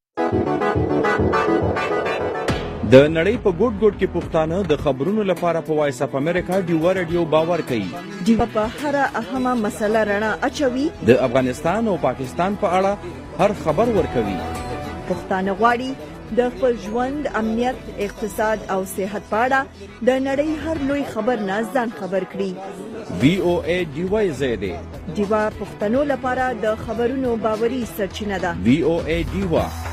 د نړۍ په ګوټ ګوټ کې پښتانه د خبرونو لپاره په وایس اف امریکا ډیوا رادیو باور کوي. ډیوا په هر اهمه مسله رڼا اچوي. د افغانستان او پاکستان په اړه هر خبر ورکوي. پښتانه غواړي د خپل ژوند، امنیت، اقتصاد او صحت په اړه د نړۍ هر لوی خبر نه ځان خبر کړي. وی او ای ډیوا زیاده ډیوا پښتنو لپاره د خبرونو باوري سرچینه ده. وی او ای ډیوا